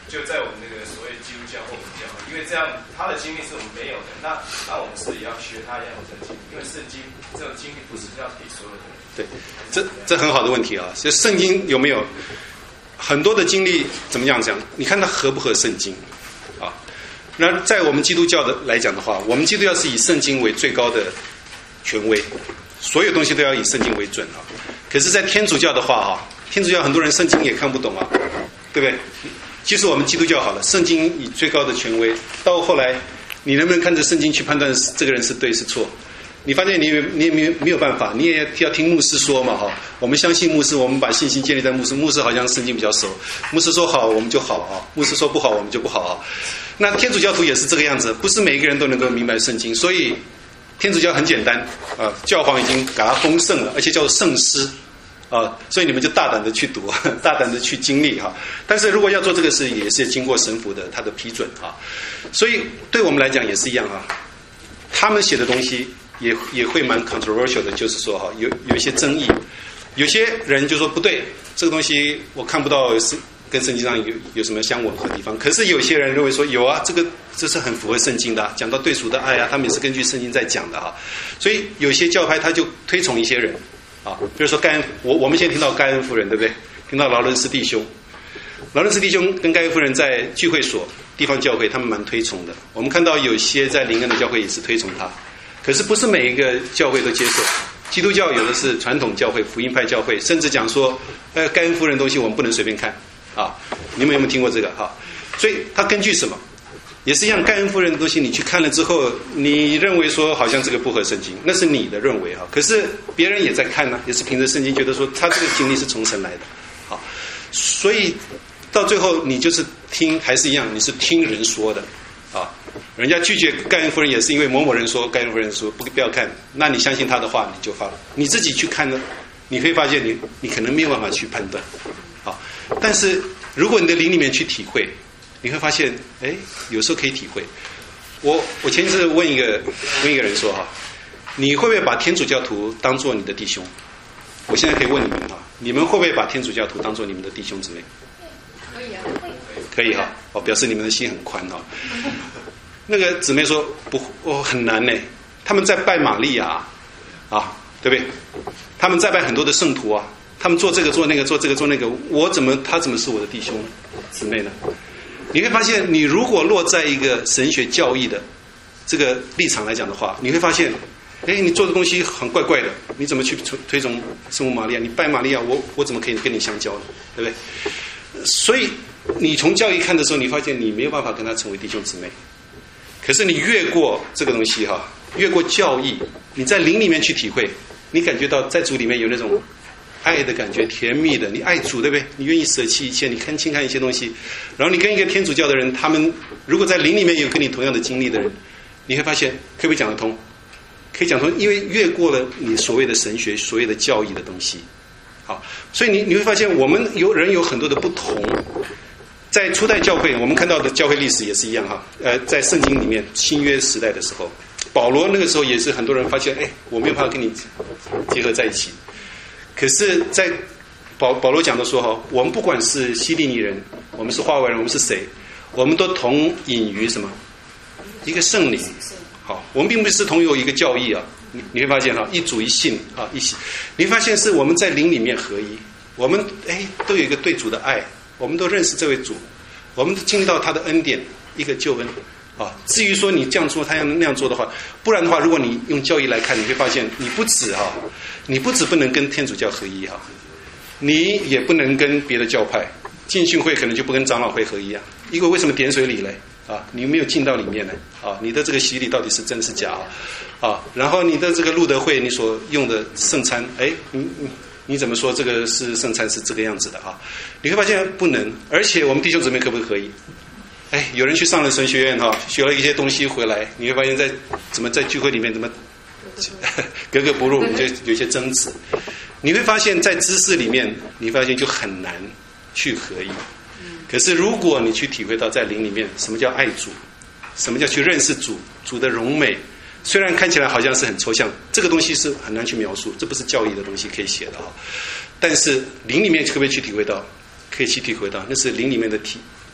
就在我们那个所谓基督教或佛教，因为这样他的经历是我们没有的，那我们是也要学他一样有这个经历，因为圣经这种经历不是要给所有的人。 对，这很好的问题啊。就圣经有没有很多的经历？怎么样讲？你看它合不合圣经啊？那在我们基督教的来讲的话，我们基督教是以圣经为最高的权威，所有东西都要以圣经为准啊。可是，在天主教的话啊，天主教很多人圣经也看不懂啊，对不对？即使我们基督教好了，圣经以最高的权威，到后来你能不能看着圣经去判断这个人是对是错？你发现你也没有办法，你也要听牧师说嘛哈。我们相信牧师，我们把信心建立在牧师，牧师好像圣经比较熟，牧师说好我们就好啊，牧师说不好我们就不好啊。那天主教徒也是这个样子，不是每一个人都能够明白圣经，所以天主教很简单啊，教皇已经给他封圣了，而且叫圣师啊，所以你们就大胆的去读，大胆的去经历哈。但是如果要做这个事，也是经过神父的他的批准啊。所以对我们来讲也是一样啊，他们写的东西也会蛮 controversial 的，就是说哈，有一些争议，有些人就说不对，这个东西我看不到是跟圣经上有什么相吻合的地方。可是有些人认为说有啊，这是很符合圣经的啊，讲到对属的爱啊，他们也是根据圣经在讲的啊。所以有些教派他就推崇一些人啊，比如说盖恩，我们现在听到盖恩夫人，对不对？听到劳伦斯弟兄，劳伦斯弟兄跟盖恩夫人在聚会所、地方教会，他们蛮推崇的。我们看到有些在灵恩的教会也是推崇他，可是不是每一个教会都接受。基督教有的是传统教会、福音派教会，甚至讲说，盖恩夫人的东西我们不能随便看啊。你们有没有听过这个哈？所以他根据什么？也是一样，盖恩夫人的东西你去看了之后，你认为说好像这个不合圣经，那是你的认为哈。可是别人也在看呢，也是凭着圣经觉得说他这个经历是从神来的，好，所以到最后你就是听，还是一样，你是听人说的啊。人家拒绝盖恩夫人也是因为某某人说，盖恩夫人说不要看，那你相信他的话你就发了，你自己去看呢，你会发现你可能没有办法去判断，好，但是如果你的灵里面去体会。你会发现，有时候可以体会。我前一次问一个人说哈，你会不会把天主教徒当做你的弟兄？我现在可以问你们哈，你们会不会把天主教徒当做你们的弟兄姊妹？ 可以啊， 可以哈，表示你们的心很宽哈。那个姊妹说不，很难呢。他们在拜玛利亚啊，对不对？他们在拜很多的圣徒啊，他们做这个做那个，做这个做那个，他怎么是我的弟兄姊妹呢？你会发现，你如果落在一个神学教义的这个立场来讲的话，你会发现，你做的东西很怪怪的，你怎么去推崇圣母玛利亚？你拜玛利亚，我怎么可以跟你相交呢？对不对？所以你从教义看的时候，你发现你没有办法跟他成为弟兄姊妹。可是你越过这个东西哈，越过教义，你在灵里面去体会，你感觉到在主里面有那种爱的感觉，甜蜜的，你爱主，对不对？你愿意舍弃一切，你轻看一些东西，然后你跟一个天主教的人，他们如果在灵里面有跟你同样的经历的人，你会发现可不可以讲得通？可以讲通，因为越过了你所谓的神学、所谓的教义的东西。好，所以你会发现，我们有很多的不同。在初代教会，我们看到的教会历史也是一样哈。在圣经里面，新约时代的时候，保罗那个时候也是很多人发现，我没有办法跟你结合在一起。可是，在保罗讲的说哈，我们不管是希利尼人，我们是化外人，我们是谁，我们都同饮于什么？一个圣灵。好，我们并不是同有一个教义啊。你会发现哈，一主一信啊，一起。你会发现是我们在灵里面合一，我们都有一个对主的爱，我们都认识这位主，我们都经历到他的恩典，一个救恩啊。至于说你这样做，他要那样做的话，不然的话，如果你用教义来看，你会发现你不止不能跟天主教合一哈，你也不能跟别的教派，浸信会可能就不跟长老会合一啊。因为为什么点水礼嘞？啊，你没有进到里面来啊，你的这个洗礼到底是真是假啊？然后你的这个路德会，你所用的圣餐，你怎么说这个是圣餐是这个样子的啊？你会发现不能，而且我们弟兄姊妹可不可以合一？有人去上了神学院哈，学了一些东西回来，你会发现在聚会里面怎么格格不入，就有一些争执。你会发现在知识里面，你发现就很难去合一。可是如果你去体会到在灵里面，什么叫爱主，什么叫去认识主的荣美，虽然看起来好像是很抽象，这个东西是很难去描述，这不是教义的东西可以写的但是灵里面可不可以去体会到？可以去体会到，那是灵里面的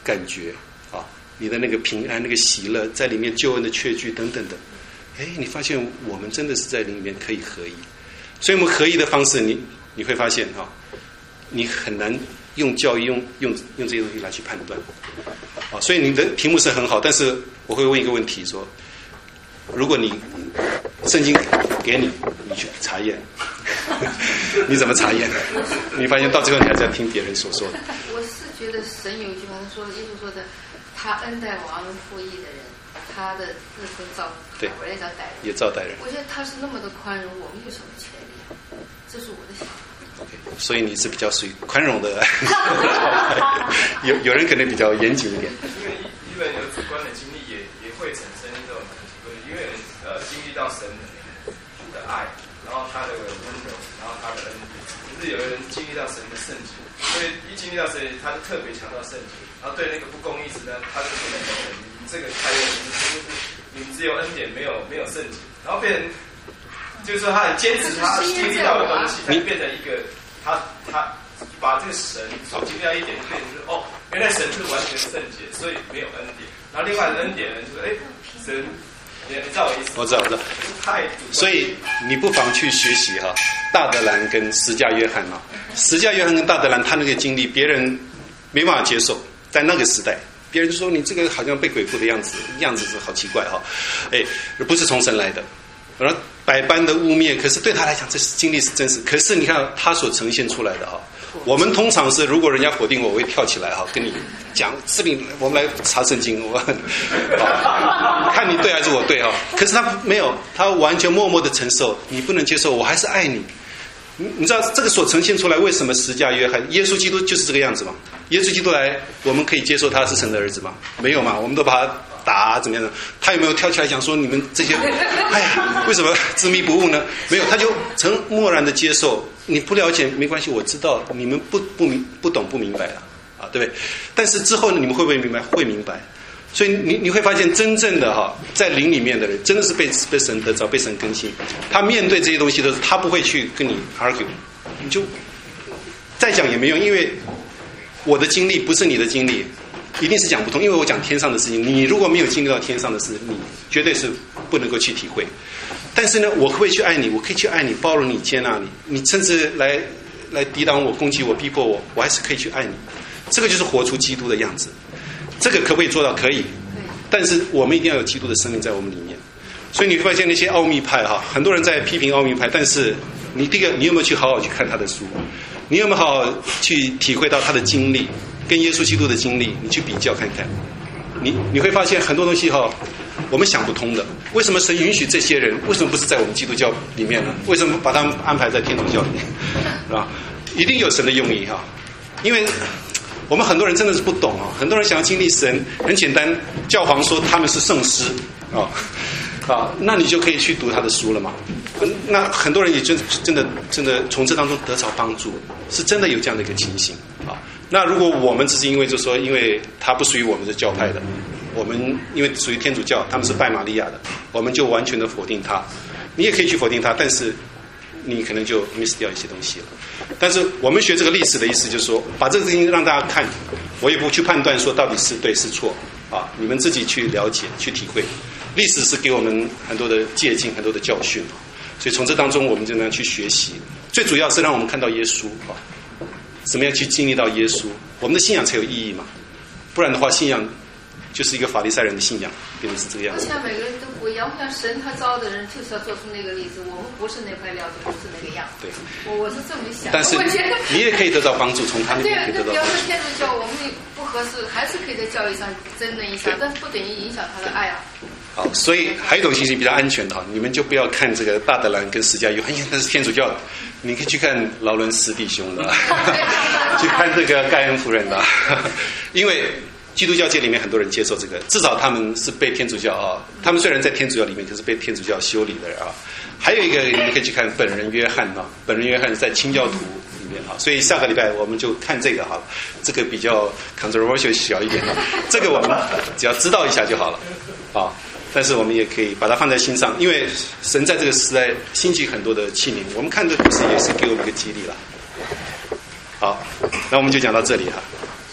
感觉啊，你的那个平安、那个喜乐，在里面救恩的确据等等的，你发现我们真的是在里面可以合一。所以我们合一的方式，你会发现你很难用教义用这些东西来去判断啊。所以你的题目是很好，但是我会问一个问题说，如果你圣经给你去查验，你怎么查验？你发现到最后你还是要听别人所说的。 我是觉得神有一句话，他说耶稣说的，他恩待忘恩负义的人，他的子孙照对我也照待人， 也照待人。 我觉得他是那么的宽容，我们有什么权利？这是我的想法。 OK， 所以你是比较属于宽容的，有人可能比较严谨一点。 因为有主观的经历也会产生这种因为经历到神的爱，然后他的温柔，然后他的恩典。可是有的人经历到神的圣洁，所以一经历到神，他就特别强调圣洁，然后对那个不公义之呢，他就不能容忍。你这个太有你只有恩典，没有圣洁，然后变成就是说他很坚持他经历到的东西，才变成一个他把这个神所经历到一点变成原来神是完全圣洁，所以没有恩典。然后另外的恩典呢，就是神，你知道我意思？ 我知道。所以你不妨去学习大德兰跟十架约翰十架约翰跟大德兰他那个经历，别人没办法接受，在那个时代，别人就说你这个好像被鬼附的样子是好奇怪不是从神来的。然后百般的污蔑，可是对他来讲，这经历是真实。可是你看他所呈现出来的我们通常是，如果人家否定我会跳起来跟你讲，视频我们来查圣经，看你对还是我对可是他没有，他完全默默的承受，你不能接受，我还是爱你。你知道这个所呈现出来，为什么十架约翰耶稣基督就是这个样子吗？耶稣基督来，我们可以接受他是神的儿子吗？没有嘛，我们都把他打怎么样的？他有没有跳起来讲说你们这些，为什么执迷不悟呢？没有，他就默然的接受。你不了解没关系，我知道你们不懂不明白对不对？但是之后呢，你们会不会明白？会明白。所以你会发现，真正的在灵里面的人，真的是被神得着，被神更新。他面对这些东西的时候，他不会去跟你 argue， 你就再讲也没用，因为我的经历不是你的经历，一定是讲不通。因为我讲天上的事情，你如果没有经历到天上的事，你绝对是不能够去体会。但是呢，我可不可以去爱你？我可以去爱你，包容你，接纳你。你甚至来抵挡我、攻击我、逼迫我，我还是可以去爱你。这个就是活出基督的样子。这个可不可以做到？可以。但是我们一定要有基督的生命在我们里面。所以你会发现那些奥秘派很多人在批评奥秘派，但是你第一个，你有没有去好好去看他的书？你有没有好好去体会到他的经历，跟耶稣基督的经历，你去比较看看。你会发现很多东西我们想不通的。为什么神允许这些人？为什么不是在我们基督教里面呢？为什么把他们安排在天主教里面？是吧？一定有神的用意因为我们很多人真的是不懂很多人想要经历神，很简单，教皇说他们是圣师那你就可以去读他的书了嘛。那很多人也真的从这当中得着帮助，是真的有这样的一个情形那如果我们只是因为就说，因为他不属于我们的教派的，我们因为属于天主教，他们是拜玛利亚的，我们就完全的否定他。你也可以去否定他，但是你可能就 miss 掉一些东西了。但是我们学这个历史的意思就是说，把这个事情让大家看，我也不去判断说到底是对是错你们自己去了解去体会。历史是给我们很多的借鉴，很多的教训所以从这当中我们就能去学习。最主要是让我们看到耶稣怎么样去经历到耶稣，我们的信仰才有意义嘛。不然的话，信仰就是一个法利赛人的信仰，变成是这个样子。 我想每个人都不一样，我想神他造的人就是要做出那个例子，我们不是那块料子，不是那个样子。对，我是这么想。 但是你也可以得到帮助，从他那边可以得到帮助。对，比方说天主教我们不合适，还是可以在教育上争论一下，但是不等于影响他的爱好，所以还有一种情形比较安全的你们就不要看这个大德兰跟十架约翰，那是天主教的，你可以去看劳伦斯弟兄的，去看这个盖恩夫人的，因为基督教界里面很多人接受这个，至少他们是被天主教他们虽然在天主教里面，可是被天主教修理的人还有一个你们可以去看本人约翰本人约翰在清教徒里面所以下个礼拜我们就看这个好了，这个比较 controversial 小一点这个我们只要知道一下就好了但是我们也可以把它放在心上，因为神在这个时代兴起很多的器皿，我们看这故事也是给我们一个激励了。好，那我们就讲到这里